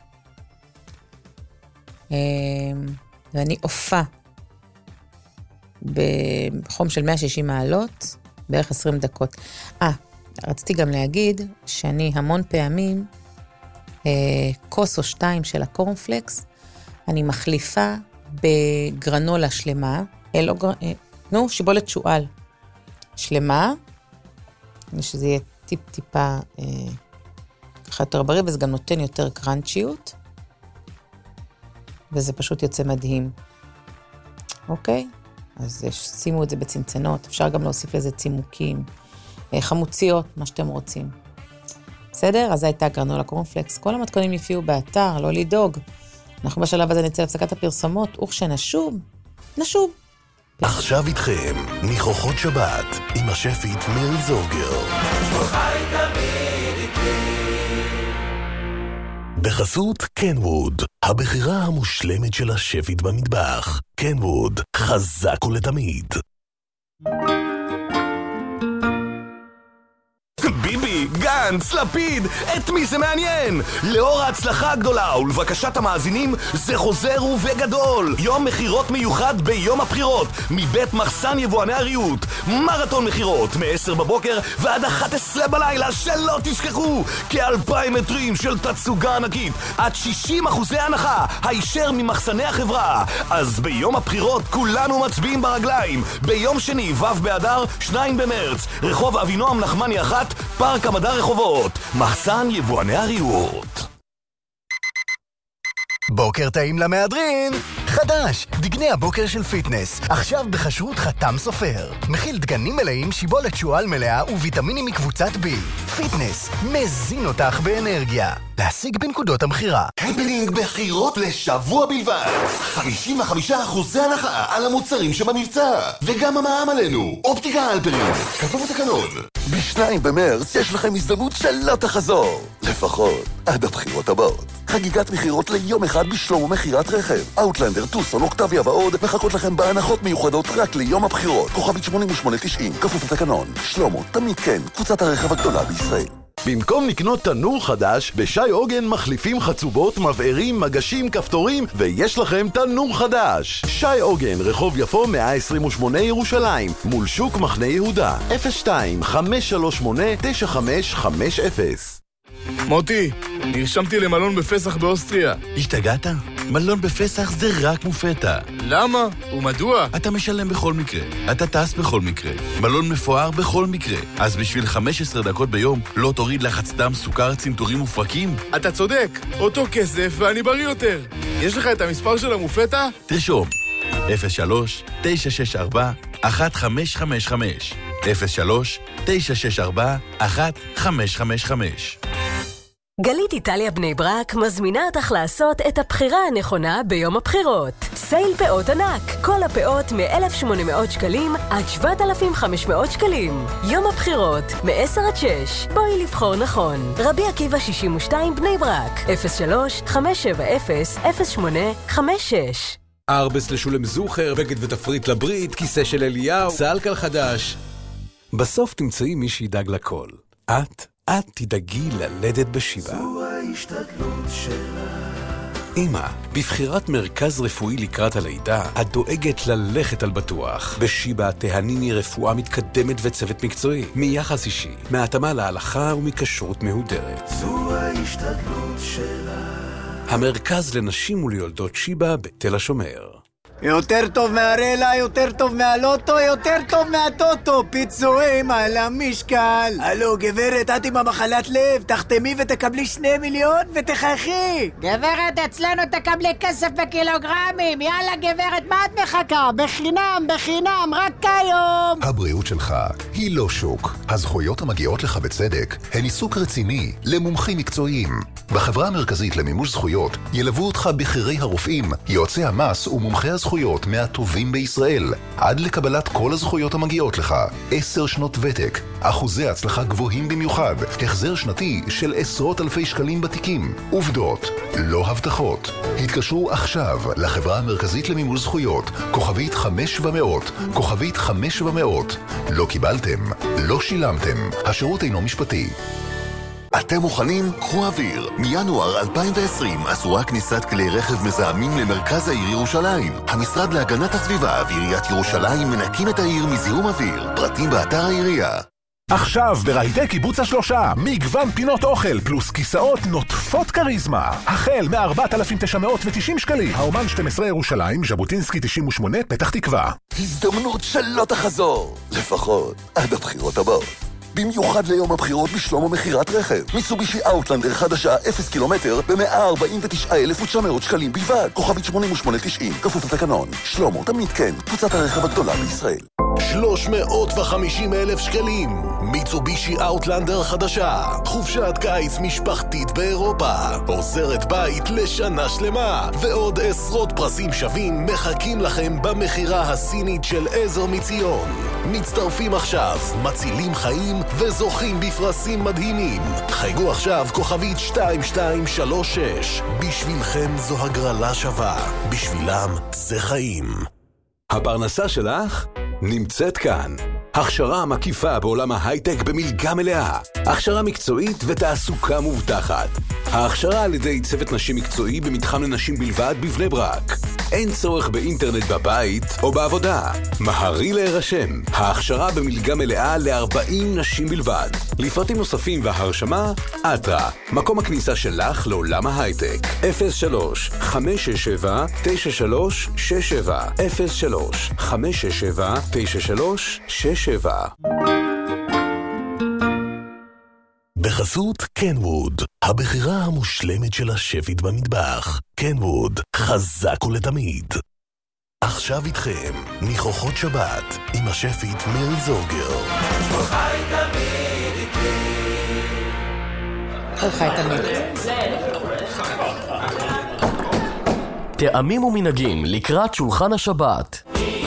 ואני אופה בחום של מאה ושישים מעלות, בערך עשרים דקות. אה, רציתי גם להגיד שאני המון פעמים, אה, כוס או שתיים של הקורנפלקס, אני מחליפה בגרנולה שלמה, אה, לא גר... אה, נו, שיבולת שואל שלמה, שזה יהיה טיפ טיפה אה, ככה יותר בריא, וזה גם נותן יותר קרנצ'יות, וזה פשוט יוצא מדהים. אוקיי? אז שימו את זה בצנצנות, אפשר גם להוסיף לזה צימוקים, חמוציות, מה שאתם רוצים. בסדר? אז הייתה גרנולה קורנפלקס. כל המתכונים יופיעו באתר, לא לדאוג. אנחנו בשלב הזה נצא להפסקת הפרסומות, וכשנשוב, נשוב. עכשיו איתכם, ניחוחות שבת, עם השפית מירי זורגר. חי תמיד איתי. בחסות קנווד, הבחירה המושלמת של השפית במטבח. קנווד, חזק ולתמיד. ביבי, גנץ, לפיד, את מי זה מעניין? לאור ההצלחה הגדולה ולבקשת המאזינים, זה חוזר ובגדול. יום מחירות מיוחד ביום הבחירות, מבית מחסן יבואני הריהוט. מרתון מחירות, מ-עשר בבוקר ועד אחת עשרה בלילה, שלא תשכחו. כאלפיים מטרים של תצוגה ענקית, עד שישים אחוזי הנחה, הישר ממחסני החברה. אז ביום הבחירות כולנו מצביעים ברגליים. ביום שני, ו' באדר, שניים במרץ, רחוב אבינועם נחמני אחת, פארק המדע רחובות, מחסן יבואני הריהוט. בוקר טעים למהדרין! חדש! דגני הבוקר של פיטנס, עכשיו בחשרות חתם סופר. מכיל דגנים מלאים, שיבולת שועל מלאה וויטמינים מקבוצת בי. פיטנס, מזין אותך באנרגיה. להשיג בנקודות המחירה. הפנינג בחירות לשבוע בלבד. חמישים וחמישה אחוזי הנחה על המוצרים שבמבצע. וגם המע"מ עלינו. אופטיקה הלפרין. כפוף לתקנון. בשניים במרץ יש לכם הזדמנות שלא תחזור. לפחות עד הבחירות הבאות. חגיגת מחירות ליום אחד בשלום ומחירת רכב. אוטלנדר, טוסון, אוקטביה ועוד מחכות לכם בהנחות מיוחדות רק ליום הבחירות. כוכבית שמונים ושמונה תשעים. כפוף לתקנון. שלמה, תמיד כן. קבוצת הרכב הגדולה בישראל. במקום לקנות תנור חדש, בשי עוגן מחליפים חצובות, מבערים, מגשים, כפתורים, ויש לכם תנור חדש. שי עוגן, רחוב יפו מאה עשרים ושמונה ירושלים, מול שוק מחנה יהודה, אפס שתיים חמש שלוש שמונה תשע חמש חמש אפס. מוטי, נרשמתי למלון בפסח באוסטריה. השתגעת? מלון בפסח זה רק מופתע. למה? ומדוע? אתה משלם בכל מקרה. אתה טס בכל מקרה. מלון מפואר בכל מקרה. אז בשביל חמש עשרה דקות ביום לא תוריד לחץ דם, סוכר, צנתורים ופרקים? אתה צודק. אותו כסף ואני בריא יותר. יש לך את המספר של המופתע? תרשום. אפס שלוש תשע שש ארבע אחת חמש חמש חמש אפס שלוש תשע שש ארבע אחת חמש חמש חמש. גלית איטליה בני ברק מזמינה אותך לעשות את הבחירה הנכונה ביום הבחירות. סייל פאות ענק, כל הפאות מ-אלף ושמונה מאות שקלים עד שבעת אלפים וחמש מאות שקלים. יום הבחירות, מ-עשר עד שש. בואי לבחור נכון. רבי עקיבא שישים ושתיים בני ברק, אפס שלוש חמש שבע אפס אפס שמונה חמש שש. ארבס לשולם זוכר, בגד ותפריט לברית, כיסא של אליהו, סלקל חדש. בסוף תמצאי מי שידאג לכל. את, את תדאגי ללדת בשיבה. זו ההשתדלות שלה. אמא, בבחירת מרכז רפואי לקראת הלידה, את דואגת ללכת על בטוח. בשיבה תהניני רפואה מתקדמת וצוות מקצועי, מיחס אישי, מהתאמה להלכה ומכשרות מהודרת. זו ההשתדלות שלה. המרכז לנשים וליולדות שיבה בתל השומר. יותר טוב מהרלה, יותר טוב מהלוטו, יותר טוב מהטוטו. פיצויים על המשקל. הלו, גברת, את עם המחלת לב, תחתמי ותקבלי שני מיליון ותחייכי. גברת, אצלנו תקבלי כסף בקילוגרמים. יאללה, גברת, מה את מחכה? בחינם, בחינם, רק כיום. הבריאות שלך היא לא שוק. הזכויות המגיעות לך בצדק הן עיסוק רציני למומחים מקצועיים. בחברה המרכזית למימוש זכויות ילוו אותך בכירי הרופאים, יועצי המס ומומחי הזכויות מהטובים בישראל, עד לקבלת כל הזכויות המגיעות לך. עשר שנות ותק, אחוזי הצלחה גבוהים במיוחד, החזר שנתי של עשרות אלפי שקלים בתיקים. עובדות, לא הבטחות. התקשרו עכשיו לחברה המרכזית למימוש זכויות, כוכבית חמש ומאות, כוכבית חמש ומאות. לא קיבלתם, לא שילמתם. השירות אינו משפטי. אתם מוכנים? קחו אוויר. מינואר אלפיים ועשרים אסורה כניסת כלי רכב מזהמים למרכז העיר ירושלים. המשרד להגנת הסביבה ועיריית ירושלים מנקים את העיר מזיהום אוויר. פרטים באתר העירייה. עכשיו ברהיטי קיבוץ השלושה, מגוון פינות אוכל פלוס כיסאות נוטפות קריזמה. החל מ-ארבעת אלפים תשע מאות ותשעים שקלים. האומן שתים עשרה ירושלים, ז'בוטינסקי תשעים ושמונה, פתח תקווה. הזדמנות שלא תחזור, לפחות עד הבחירות הבאות. במיוחד ליום הבחירות בשלום ומחירת רכב. מיצובישי אאוטלנדר חדשה אפס קילומטר ב-מאה ארבעים ותשעה אלף ותשע מאות שקלים בלבד. כוכבית שמונים ושמונה תשעים, כפוף לתקנון. שלמה תמיד כן, קבוצת הרכב הגדולה בישראל. שלוש מאות וחמישים אלף שקלים. מיצובישי אאוטלנדר חדשה. חופשת קיץ משפחתית באירופה. עוזרת בית לשנה שלמה. ועוד עשרות פרסים שווים מחכים לכם במחירה הסינית של עזר מציון. מצטרפים עכשיו, מצילים חיים וזוכים בפרסים מדהימים. חייגו עכשיו כוכבית שתיים שתיים שלוש שש. בשבילכם זו הגרלה שווה. בשבילם זה חיים. הפרנסה שלך נמצאת כאן. הכשרה מקיפה בעולם ההייטק במלגה מלאה. הכשרה מקצועית ותעסוקה מובטחת. ההכשרה על ידי צוות נשים מקצועי במתחם לנשים בלבד בבני ברק. אין צורך באינטרנט בבית או בעבודה. מהרי להירשם. ההכשרה במלגה מלאה ל-ארבעים נשים בלבד. לפרטים נוספים והרשמה, אטרה. מקום הכניסה שלך לעולם ההייטק. אפס שלוש חמש שש שבע תשע שלוש שש שבע אפס שלוש חמש שש שבע תשע שלוש שש שבע. בחסות קנווד, הבחירה המושלמת של השפית במטבח. קנווד, חזק ולתמיד. עכשיו איתכם, ניחוחות שבת, עם השפית מירי זורגר. כל חי תמיד איתי. כל חי תמיד. טעמים ומנהגים לקראת שולחן השבת.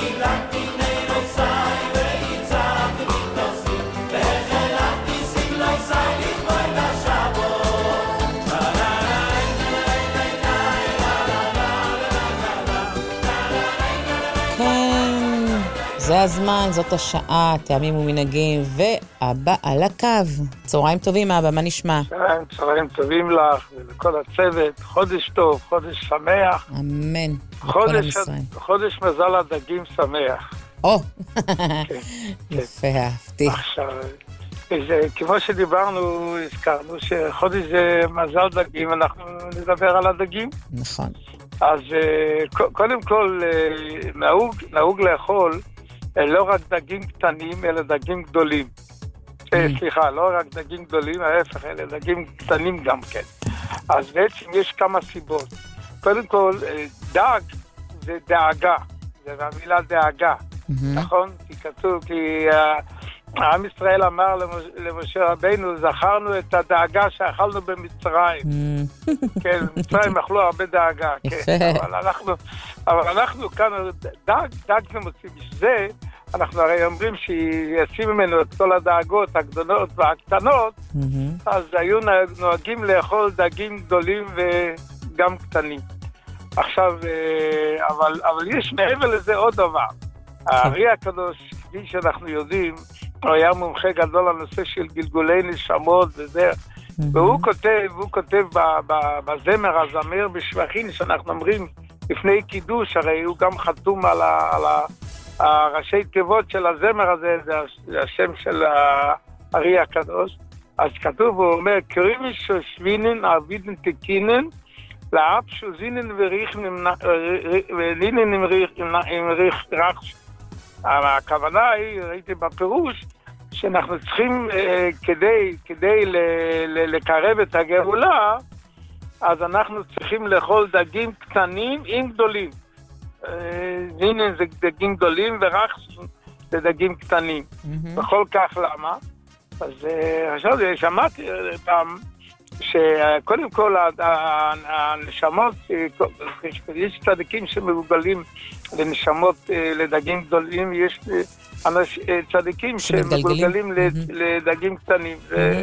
זה הזמן, זאת השעה, טעמים ומנהגים, ואבא על הקו. צהריים טובים, אבא, מה נשמע? צהריים, צהריים טובים לך ולכל הצוות. חודש טוב, חודש שמח. אמן. חודש, חודש מזל הדגים שמח. או, יפה, אהבתי. עכשיו, זה, כמו שדיברנו, הזכרנו שחודש זה מזל דגים, אנחנו נדבר על הדגים. נכון. אז קודם כל, נהוג, נהוג לאכול לא רק דגים קטנים, אלא דגים גדולים. סליחה, לא רק דגים גדולים, ההפך, אלא דגים קטנים גם כן. אז בעצם יש כמה סיבות. קודם כל, דג זה דאגה, זה המילה דאגה, נכון? כי כתוב, כי עם ישראל אמר למשה רבינו, זכרנו את הדאגה שאכלנו במצרים. כן, במצרים אכלו הרבה דאגה. אבל אנחנו, אבל אנחנו כאן, דג, דג זה זה, אנחנו הרי אומרים שישים ממנו את כל הדאגות הגדולות והקטנות, אז היו נוהגים לאכול דגים גדולים וגם קטנים. עכשיו, אבל, אבל יש מעבר לזה עוד דבר. הארי הקדוש, כפי שאנחנו יודעים, הוא היה מומחה גדול לנושא של גלגולי נשמות וזה, והוא כותב, הוא כותב בזמר הזמר בשבחין, שאנחנו אומרים לפני קידוש, הרי הוא גם חתום על ה... על ה הראשי תיבות של הזמר הזה, זה השם של הארי הקדוש. אז כתוב, הוא אומר, קרימיש שושבינן, אבידן תקינן, לאב שוזינן וריך ולינן עם ריך רחש. הכוונה היא, ראיתי בפירוש, שאנחנו צריכים, כדי, כדי לקרב את הגאולה, אז אנחנו צריכים לאכול דגים קטנים עם גדולים. לינן זה דגים גדולים ורחש זה דגים קטנים. בכל כך למה? אז עכשיו שמעתי פעם, שקודם כל הנשמות, יש צדיקים שמגולגלים לנשמות לדגים גדולים, יש צדיקים שמגולגלים לדגים קטנים.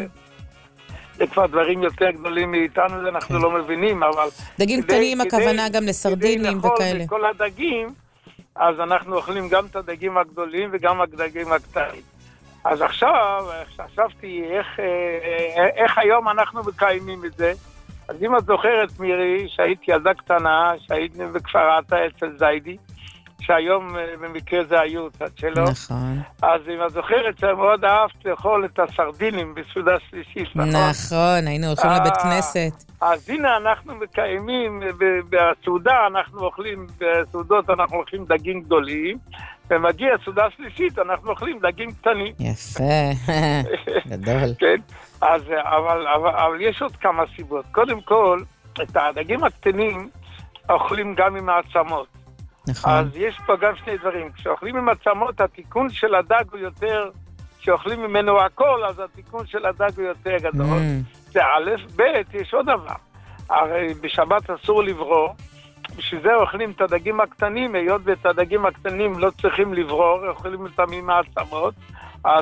זה כבר דברים יותר גדולים מאיתנו, אנחנו לא מבינים, אבל... דגים קטנים, הכוונה גם לסרדינים וכאלה. כדי לאכול כל הדגים, אז אנחנו אוכלים גם את הדגים הגדולים וגם הדגים הקטנים. אז עכשיו, חשבתי איך, איך היום אנחנו מקיימים את זה. אז אם את זוכרת, מירי, שהייתי ילדה קטנה, שהייתי בכפר עטה אצל זיידי, שהיום במקרה זה היורצת שלו. נכון. אז אם את זוכרת, שמאוד אהבת לאכול את הסרדינים בסעודה שלישית, נכון? נכון, היינו הולכים לבית כנסת. אז הנה אנחנו מקיימים, בסעודה אנחנו אוכלים, בסעודות אנחנו אוכלים דגים גדולים, ומגיע סעודה שלישית, אנחנו אוכלים דגים קטנים. יפה, גדול. כן, אז, אבל, אבל, אבל יש עוד כמה סיבות. קודם כל, את הדגים הקטנים אוכלים גם עם העצמות. נכון. אז יש פה גם שני דברים. כשאוכלים עם עצמות, התיקון של הדג הוא יותר, כשאוכלים ממנו הכל, אז התיקון של הדג הוא יותר גדול. Mm. זה א', ב', יש עוד דבר. הרי בשבת אסור לברור, בשביל זה אוכלים את הדגים הקטנים, היות ואת הדגים הקטנים לא צריכים לברור, אוכלים אותם עם העצמות, אז,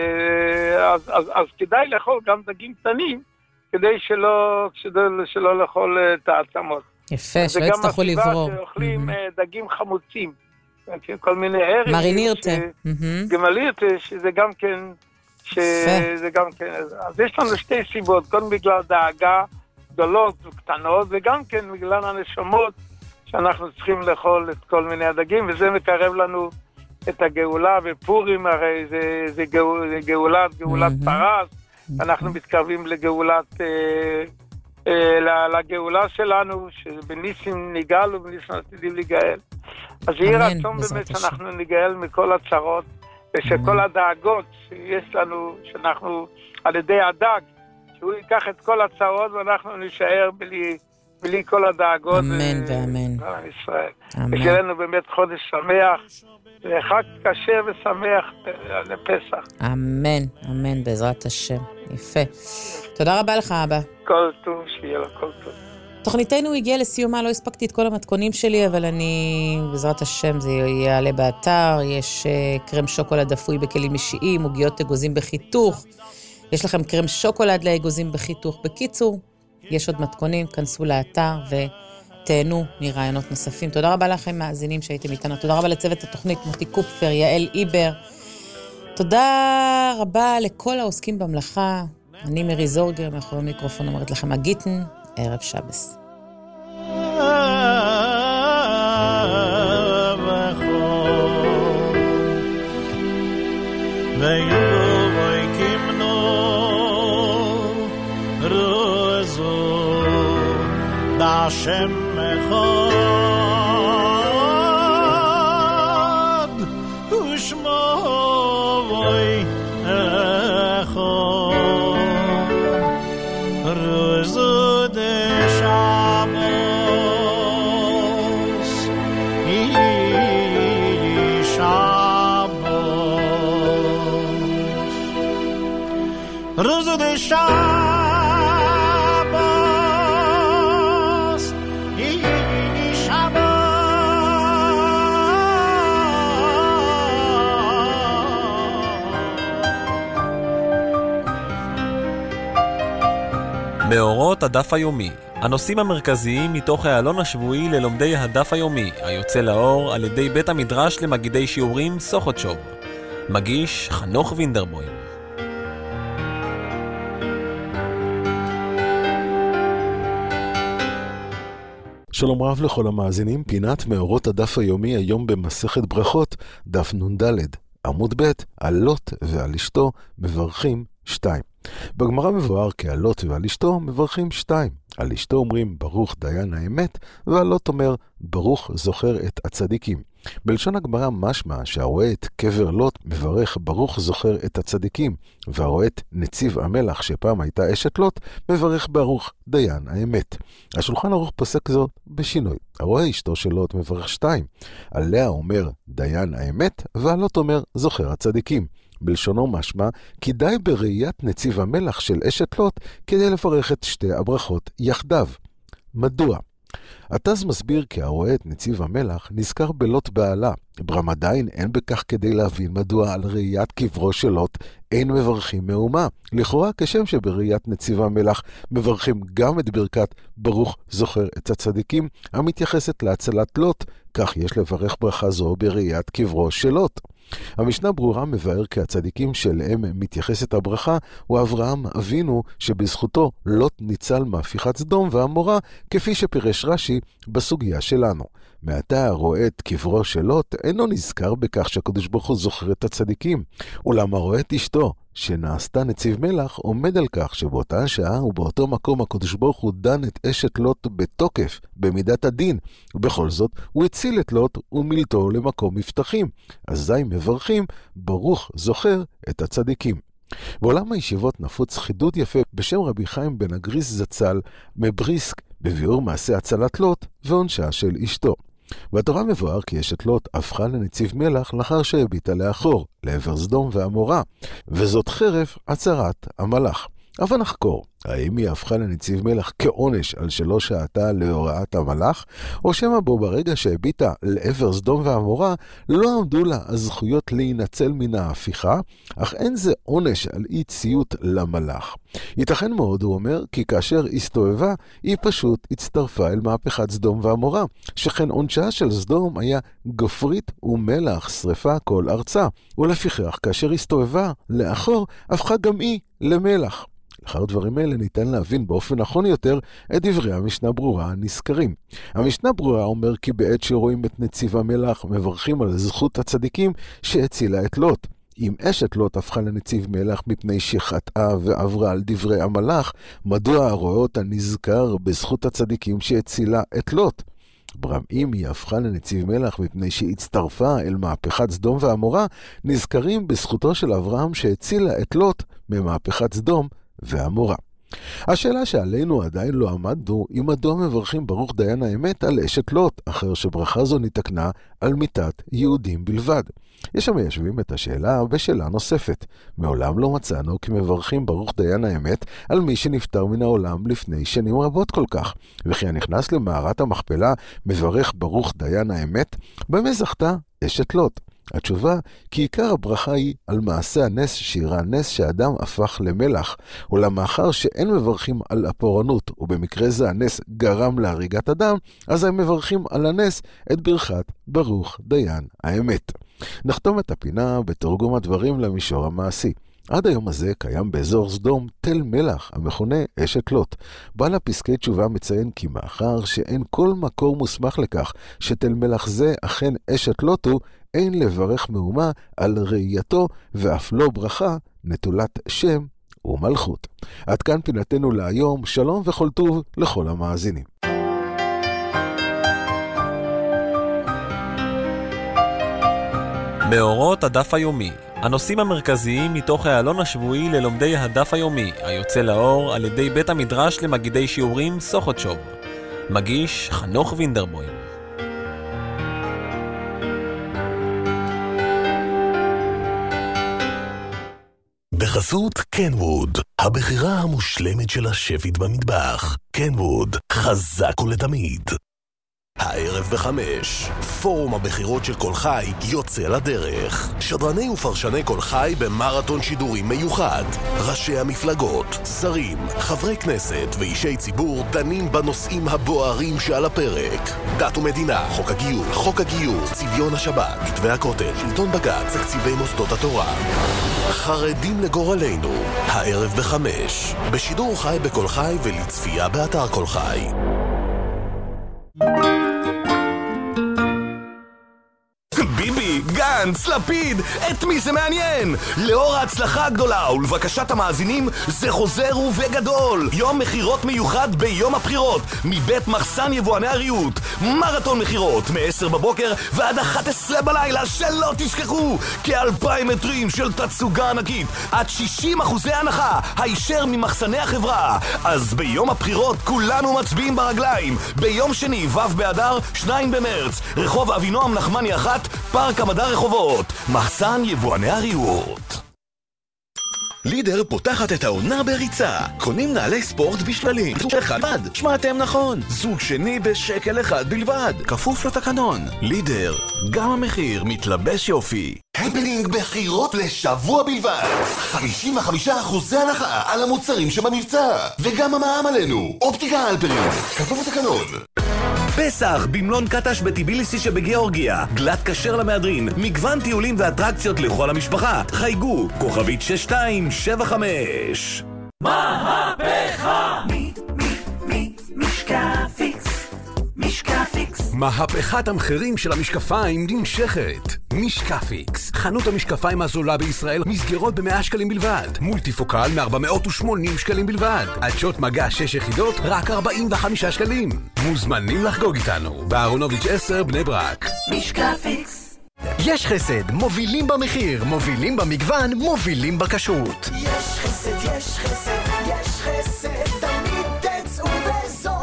אז, אז, אז כדאי לאכול גם דגים קטנים, כדי שלא, שלא, שלא לאכול את העצמות. יפה, שלא יצטרכו לברור. זה גם הסיבה שאוכלים mm-hmm. דגים חמוצים, כל מיני ערים. מרינירטה. גמלירטה, שזה גם כן, שזה גם כן, אז יש לנו שתי סיבות, קודם בגלל דאגה גדולות וקטנות, וגם כן בגלל הנשמות, שאנחנו צריכים לאכול את כל מיני הדגים, וזה מקרב לנו את הגאולה, ופורים הרי זה, זה, גאול, זה גאולת, גאולת mm-hmm. פרס, אנחנו מתקרבים לגאולת, אה, אה, לגאולה שלנו, שבניסים ניגל ובניסים עתידים להיגאל. אז יהיה רצון באמת שאנחנו ניגאל מכל הצרות, ושכל הדאגות שיש לנו, שאנחנו על ידי הדג, שהוא ייקח את כל הצרות ואנחנו נשאר בלי... בלי כל הדאגות. אמן ואמן. ישראל. ושיהיה לנו באמת חודש שמח, וחג קשה ושמח לפסח. אמן, אמן בעזרת השם. יפה. תודה רבה לך, אבא. כל טוב, שיהיה לו כל טוב. תוכניתנו הגיעה לסיומה, לא הספקתי את כל המתכונים שלי, אבל אני, בעזרת השם, זה יעלה באתר. יש uh, קרם שוקולד אפוי בכלים אישיים, עוגיות אגוזים בחיתוך. יש לכם קרם שוקולד לאגוזים בחיתוך. בקיצור, יש עוד מתכונים, כנסו לאתר ותהנו מרעיונות נוספים. תודה רבה לכם מאזינים שהייתם איתנו. תודה רבה לצוות התוכנית, מוטי קופפר, יעל איבר. תודה רבה לכל העוסקים במלאכה. אני מירי זורגר, מאחורי המיקרופון אומרת לכם הגיטן, ערב שבס. Hashem echad u'shmo voy echad ruzu de Shabbos i Shabbos ruzu de Shabbos מאורות הדף היומי, הנושאים המרכזיים מתוך העלון השבועי ללומדי הדף היומי, היוצא לאור על ידי בית המדרש למגידי שיעורים סוכותשוב. מגיש חנוך וינדרבוים. שלום רב לכל המאזינים, פינת מאורות הדף היומי היום במסכת ברכות, דף נ"ד, עמוד ב', על לוט ועל אשתו מברכים שתיים. בגמרא מבואר כי על לוט ועל אשתו מברכים שתיים. על אשתו אומרים ברוך דיין האמת, ועל לוט אומר ברוך זוכר את הצדיקים. בלשון הגמרא משמע שהרואה את קבר לוט מברך ברוך זוכר את הצדיקים, והרואה את נציב המלח שפעם הייתה אשת לוט מברך ברוך דיין האמת. השולחן ערוך פוסק זאת בשינוי. הרואה אשתו של לוט מברך שתיים. עליה אומר דיין האמת, ועל לוט אומר זוכר הצדיקים. בלשונו משמע כי די בראיית נציב המלח של אשת לוט כדי לברך את שתי הברכות יחדיו. מדוע? התז מסביר כי הרואה את נציב המלח נזכר בלוט בעלה. ברם עדיין אין בכך כדי להבין מדוע על ראיית קברו של לוט אין מברכים מאומה. לכאורה כשם שבראיית נציב המלח מברכים גם את ברכת ברוך זוכר את הצדיקים המתייחסת להצלת לוט, כך יש לברך ברכה זו בראיית קברו של לוט. המשנה ברורה מבאר כי הצדיקים שלהם מתייחסת הברכה הוא אברהם אבינו שבזכותו לוט ניצל מהפיכת סדום ועמורה, כפי שפירש רש"י בסוגיה שלנו. מעתה רואה את קברו של לוט אינו נזכר בכך שהקדוש ברוך הוא זוכר את הצדיקים. אולם הרואה את אשתו שנעשתה נציב מלח עומד על כך שבאותה שעה ובאותו מקום הקדוש ברוך הוא דן את אשת לוט בתוקף במידת הדין, ובכל זאת הוא הציל את לוט ומילתו למקום מבטחים. אזי מברכים ברוך זוכר את הצדיקים. בעולם הישיבות נפוץ חידוד יפה בשם רבי חיים בן הגריס זצ"ל מבריסק בביאור מעשה הצלת לוט ועונשה של אשתו. בתורה מבואר כי אשת לוט הפכה לנציב מלח לאחר שהביטה לאחור, לעבר סדום ועמורה, וזאת חרף הצרת המלאך. אבל נחקור, האם היא הפכה לנציב מלח כעונש על שלא שעתה להוראת המלאך, או שמה בו ברגע שהביטה לעבר סדום ועמורה, לא עמדו לה הזכויות להינצל מן ההפיכה, אך אין זה עונש על אי ציות למלאך. ייתכן מאוד, הוא אומר, כי כאשר הסתובבה, היא פשוט הצטרפה אל מהפכת סדום ועמורה, שכן עונשה של סדום היה גופרית ומלח שרפה כל ארצה, ולפיכך כאשר הסתובבה לאחור, הפכה גם היא למלח. לאחר דברים אלה ניתן להבין באופן נכון יותר את דברי המשנה ברורה הנזכרים. המשנה ברורה אומר כי בעת שרואים את נציב המלח מברכים על זכות הצדיקים שהצילה את לוט. אם אשת לוט הפכה לנציב מלח מפני שחטאה ועברה על דברי המלאך, מדוע הרואה אותה נזכר בזכות הצדיקים שהצילה את לוט? ברם אם היא הפכה לנציב מלח מפני שהצטרפה אל מהפכת סדום ועמורה, נזכרים בזכותו של אברהם שהצילה את לוט ממהפכת סדום ועמורה. השאלה שעלינו עדיין לא עמדנו היא מדוע מברכים ברוך דיין האמת על אשת לוט, אחר שברכה זו ניתקנה על מיתת יהודים בלבד. יש המיישבים את השאלה בשאלה נוספת. מעולם לא מצאנו כי מברכים ברוך דיין האמת על מי שנפטר מן העולם לפני שנים רבות כל כך. וכי הנכנס למערת המכפלה מברך ברוך דיין האמת, במה זכתה אשת לוט? התשובה, כי עיקר הברכה היא על מעשה הנס שאירע נס שאדם הפך למלח, אולם מאחר שאין מברכים על הפורענות, ובמקרה זה הנס גרם להריגת אדם, אז הם מברכים על הנס את ברכת ברוך דיין האמת. נחתום את הפינה בתרגום הדברים למישור המעשי. עד היום הזה קיים באזור סדום תל מלח המכונה אשת לוט. בעל הפסקי תשובה מציין כי מאחר שאין כל מקור מוסמך לכך שתל מלח זה אכן אשת לוט הוא, אין לברך מאומה על ראייתו ואף לא ברכה נטולת שם ומלכות. עד כאן פינתנו להיום, שלום וכל טוב לכל המאזינים. מאורות הדף היומי, הנושאים המרכזיים מתוך העלון השבועי ללומדי הדף היומי, היוצא לאור על ידי בית המדרש למגידי שיעורים סוכותשוב. מגיש חנוך וינדרבוים. בחסות קנווד, הבחירה המושלמת של השפית במטבח. קנווד, חזק ולתמיד. הערב בחמש, פורום הבחירות של כל חי יוצא לדרך. שדרני ופרשני כל חי במרתון שידורים מיוחד. ראשי המפלגות, שרים, חברי כנסת ואישי ציבור דנים בנושאים הבוערים שעל הפרק. דת ומדינה, חוק הגיור, חוק הגיור, צביון השבת, מתווה הכותל, שלטון בג"ץ, תקציבי מוסדות התורה. חרדים לגורלנו, הערב בחמש, בשידור חי בכל חי ולצפייה באתר כל חי. ביבי, גן, גנץ, לפיד, את מי זה מעניין? לאור ההצלחה הגדולה ולבקשת המאזינים, זה חוזר ובגדול. יום מחירות מיוחד ביום הבחירות, מבית מחסן יבואני הריהוט. מרתון מחירות, מ-עשר בבוקר ועד אחת עשרה בלילה, שלא תשכחו. כאלפיים מטרים של תצוגה ענקית, עד שישים אחוזי הנחה, הישר ממחסני החברה. אז ביום הבחירות כולנו מצביעים ברגליים. ביום שני, ו' באדר, שניים במרץ, רחוב אבינועם נחמני אחת, פארק המדע רחובות. מחסן יבואני הריהוט. לידר פותחת את העונה בריצה. קונים נעלי ספורט בשללים. זוג אחד, שמעתם נכון. זוג שני בשקל אחד בלבד. כפוף לתקנון. לידר, גם המחיר מתלבש יופי. הפנינג בחירות לשבוע בלבד. חמישים וחמישה אחוזי הנחה על המוצרים שבמבצע. וגם המע"מ עלינו. אופטיקה הלפרין. כפוף לתקנון. פסח במלון קטש בטיביליסי שבגיאורגיה. גלת כשר למהדרין. מגוון טיולים ואטרקציות לכל המשפחה. חייגו, כוכבית שש שתיים שבע חמש. מהפכה! מי, מי, מי, משקפיקס, משקפיקס. מהפכת המחירים של המשקפיים נמשכת. משקפיקס, חנות המשקפיים הזולה בישראל, מסגרות ב-מאה שקלים בלבד. מולטיפוקל מ-ארבע מאות ושמונים שקלים בלבד. עדשות מגע שש יחידות, רק ארבעים וחמישה שקלים. מוזמנים לחגוג איתנו, באהרונוביץ' עשר בני ברק. משקפיקס. יש חסד, מובילים במחיר, מובילים במגוון, מובילים בכשרות. יש חסד, יש חסד, יש חסד, תמיד תצאו בזול.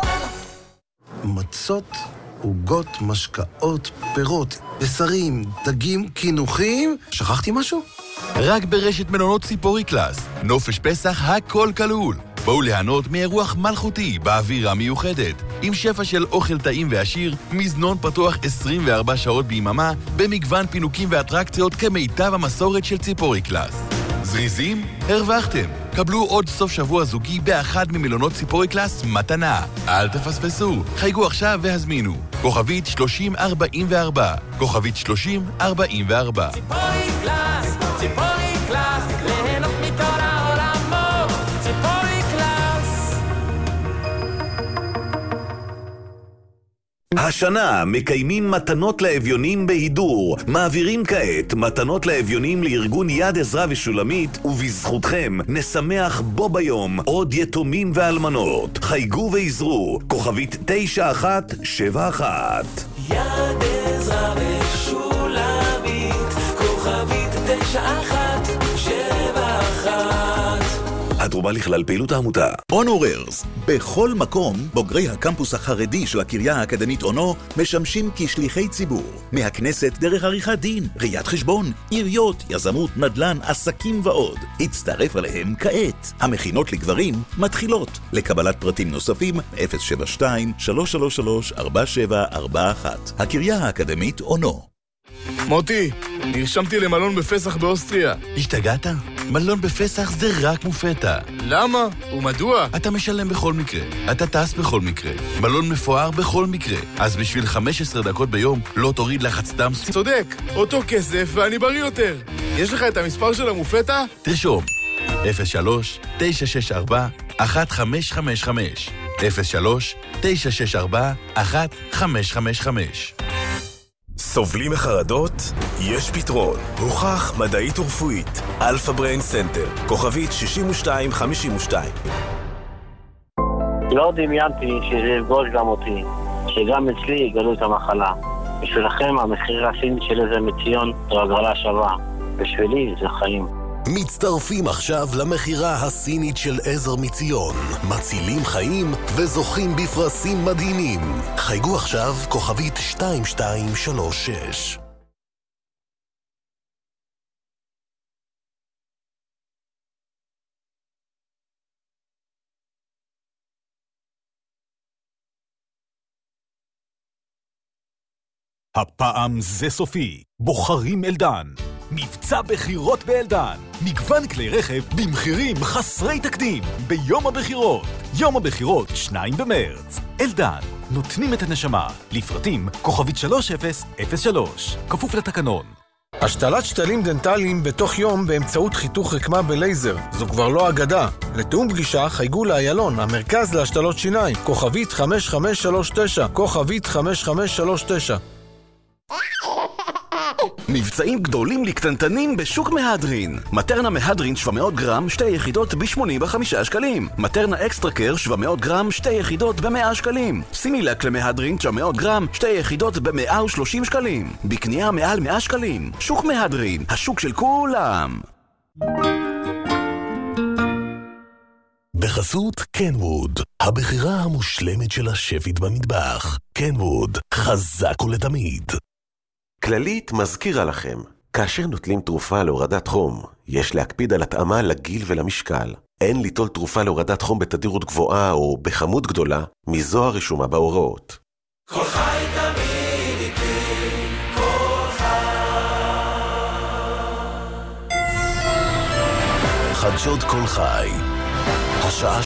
מצות, עוגות, משקאות, פירות, בשרים, דגים, קינוחים. שכחתי משהו? רק ברשת מלונות ציפורי קלאס. נופש פסח הכל כלול. בואו ליהנות מאירוח מלכותי באווירה מיוחדת. עם שפע של אוכל טעים ועשיר, מזנון פתוח עשרים וארבע שעות ביממה, במגוון פינוקים ואטרקציות כמיטב המסורת של ציפורי קלאס. זריזים? הרווחתם. קבלו עוד סוף שבוע זוגי באחד ממלונות ציפורי קלאס מתנה. אל תפספסו. חייגו עכשיו והזמינו. כוכבית שלושים ארבעים וארבע. כוכבית שלושים ארבעים וארבע. ציפורי קלאס, ציפורי קלאס, ליהנות מכל העולמות. ציפורי קלאס. השנה מקיימים מתנות לאביונים בהידור. מעבירים כעת מתנות לאביונים לארגון יד עזרא ושולמית, ובזכותכם נשמח בו ביום עוד יתומים ואלמנות. חייגו ועזרו, כוכבית תשע אחת שבע אחת. יד עזרא ושולמית, כוכבית תשע אחת שבע אחת. התרומה לכלל פעילות העמותה. אונוררס. בכל מקום, בוגרי הקמפוס החרדי של הקריה האקדמית אונו משמשים כשליחי ציבור. מהכנסת דרך עריכת דין, ראיית חשבון, עיריות, יזמות, נדל"ן, עסקים ועוד. הצטרף עליהם כעת. המכינות לגברים מתחילות. לקבלת פרטים נוספים, אפס שבע שתיים שלוש שלוש שלוש ארבע שבע ארבע אחת. הקריה האקדמית אונו. מוטי, נרשמתי למלון בפסח באוסטריה. השתגעת? מלון בפסח זה רק מופתע. למה? ומדוע? אתה משלם בכל מקרה. אתה טס בכל מקרה. מלון מפואר בכל מקרה. אז בשביל חמש עשרה דקות ביום לא תוריד לחץ דם. צודק, אותו כסף ואני בריא יותר. יש לך את המספר של המופתע? תרשום. אפס שלוש תשע שש ארבע אחת חמש חמש חמש. אפס שלוש תשע שש ארבע אחת חמש חמש חמש. סובלים מחרדות? יש פתרון. הוכח מדעית ורפואית. אלפא בריין סנטר. כוכבית שישים ושתיים חמישים ושתיים. לא דמיינתי שזה יפגוש גם אותי, שגם אצלי יגלו את המחלה. בשבילכם המחיר הסיני של איזה מציון זו הגרלה שווה. בשבילי זה חיים. מצטרפים עכשיו למחירה הסינית של עזר מציון. מצילים חיים וזוכים בפרסים מדהימים. חייגו עכשיו כוכבית שתיים שתיים שלוש שש. הפעם זה סופי. בוחרים אלדן. מבצע בחירות באלדן. מגוון כלי רכב במחירים חסרי תקדים. ביום הבחירות. יום הבחירות, שניים במרץ. אלדן, נותנים את הנשמה. לפרטים, כוכבית שלוש אפס אפס שלוש. כפוף לתקנון. השתלת שתלים דנטליים בתוך יום באמצעות חיתוך רקמה בלייזר. זו כבר לא אגדה. לתאום פגישה חייגו לאיילון, המרכז להשתלות שיניים. כוכבית חמש חמש שלוש תשע. כוכבית חמש חמש שלוש תשע. מבצעים גדולים לקטנטנים בשוק מהדרין. מטרנה מהדרין שבע מאות גרם, שתי יחידות ב-שמונים וחמישה שקלים. מטרנה אקסטרה קר שבע מאות גרם, שתי יחידות ב-מאה שקלים. סימילק למהדרין תשע מאות גרם, שתי יחידות ב-מאה ושלושים שקלים. בקנייה מעל מאה שקלים. שוק מהדרין, השוק של כולם. בחסות קנווד, הבחירה המושלמת של השפית במטבח. קנווד, חזק ולתמיד. כללית מזכירה לכם, כאשר נוטלים תרופה להורדת חום, יש להקפיד על התאמה לגיל ולמשקל. אין ליטול תרופה להורדת חום בתדירות גבוהה או בכמות גדולה, מזו הרשומה בהוראות. כל חי תמיד איתי, כל חי. חדשות כל חי. השעה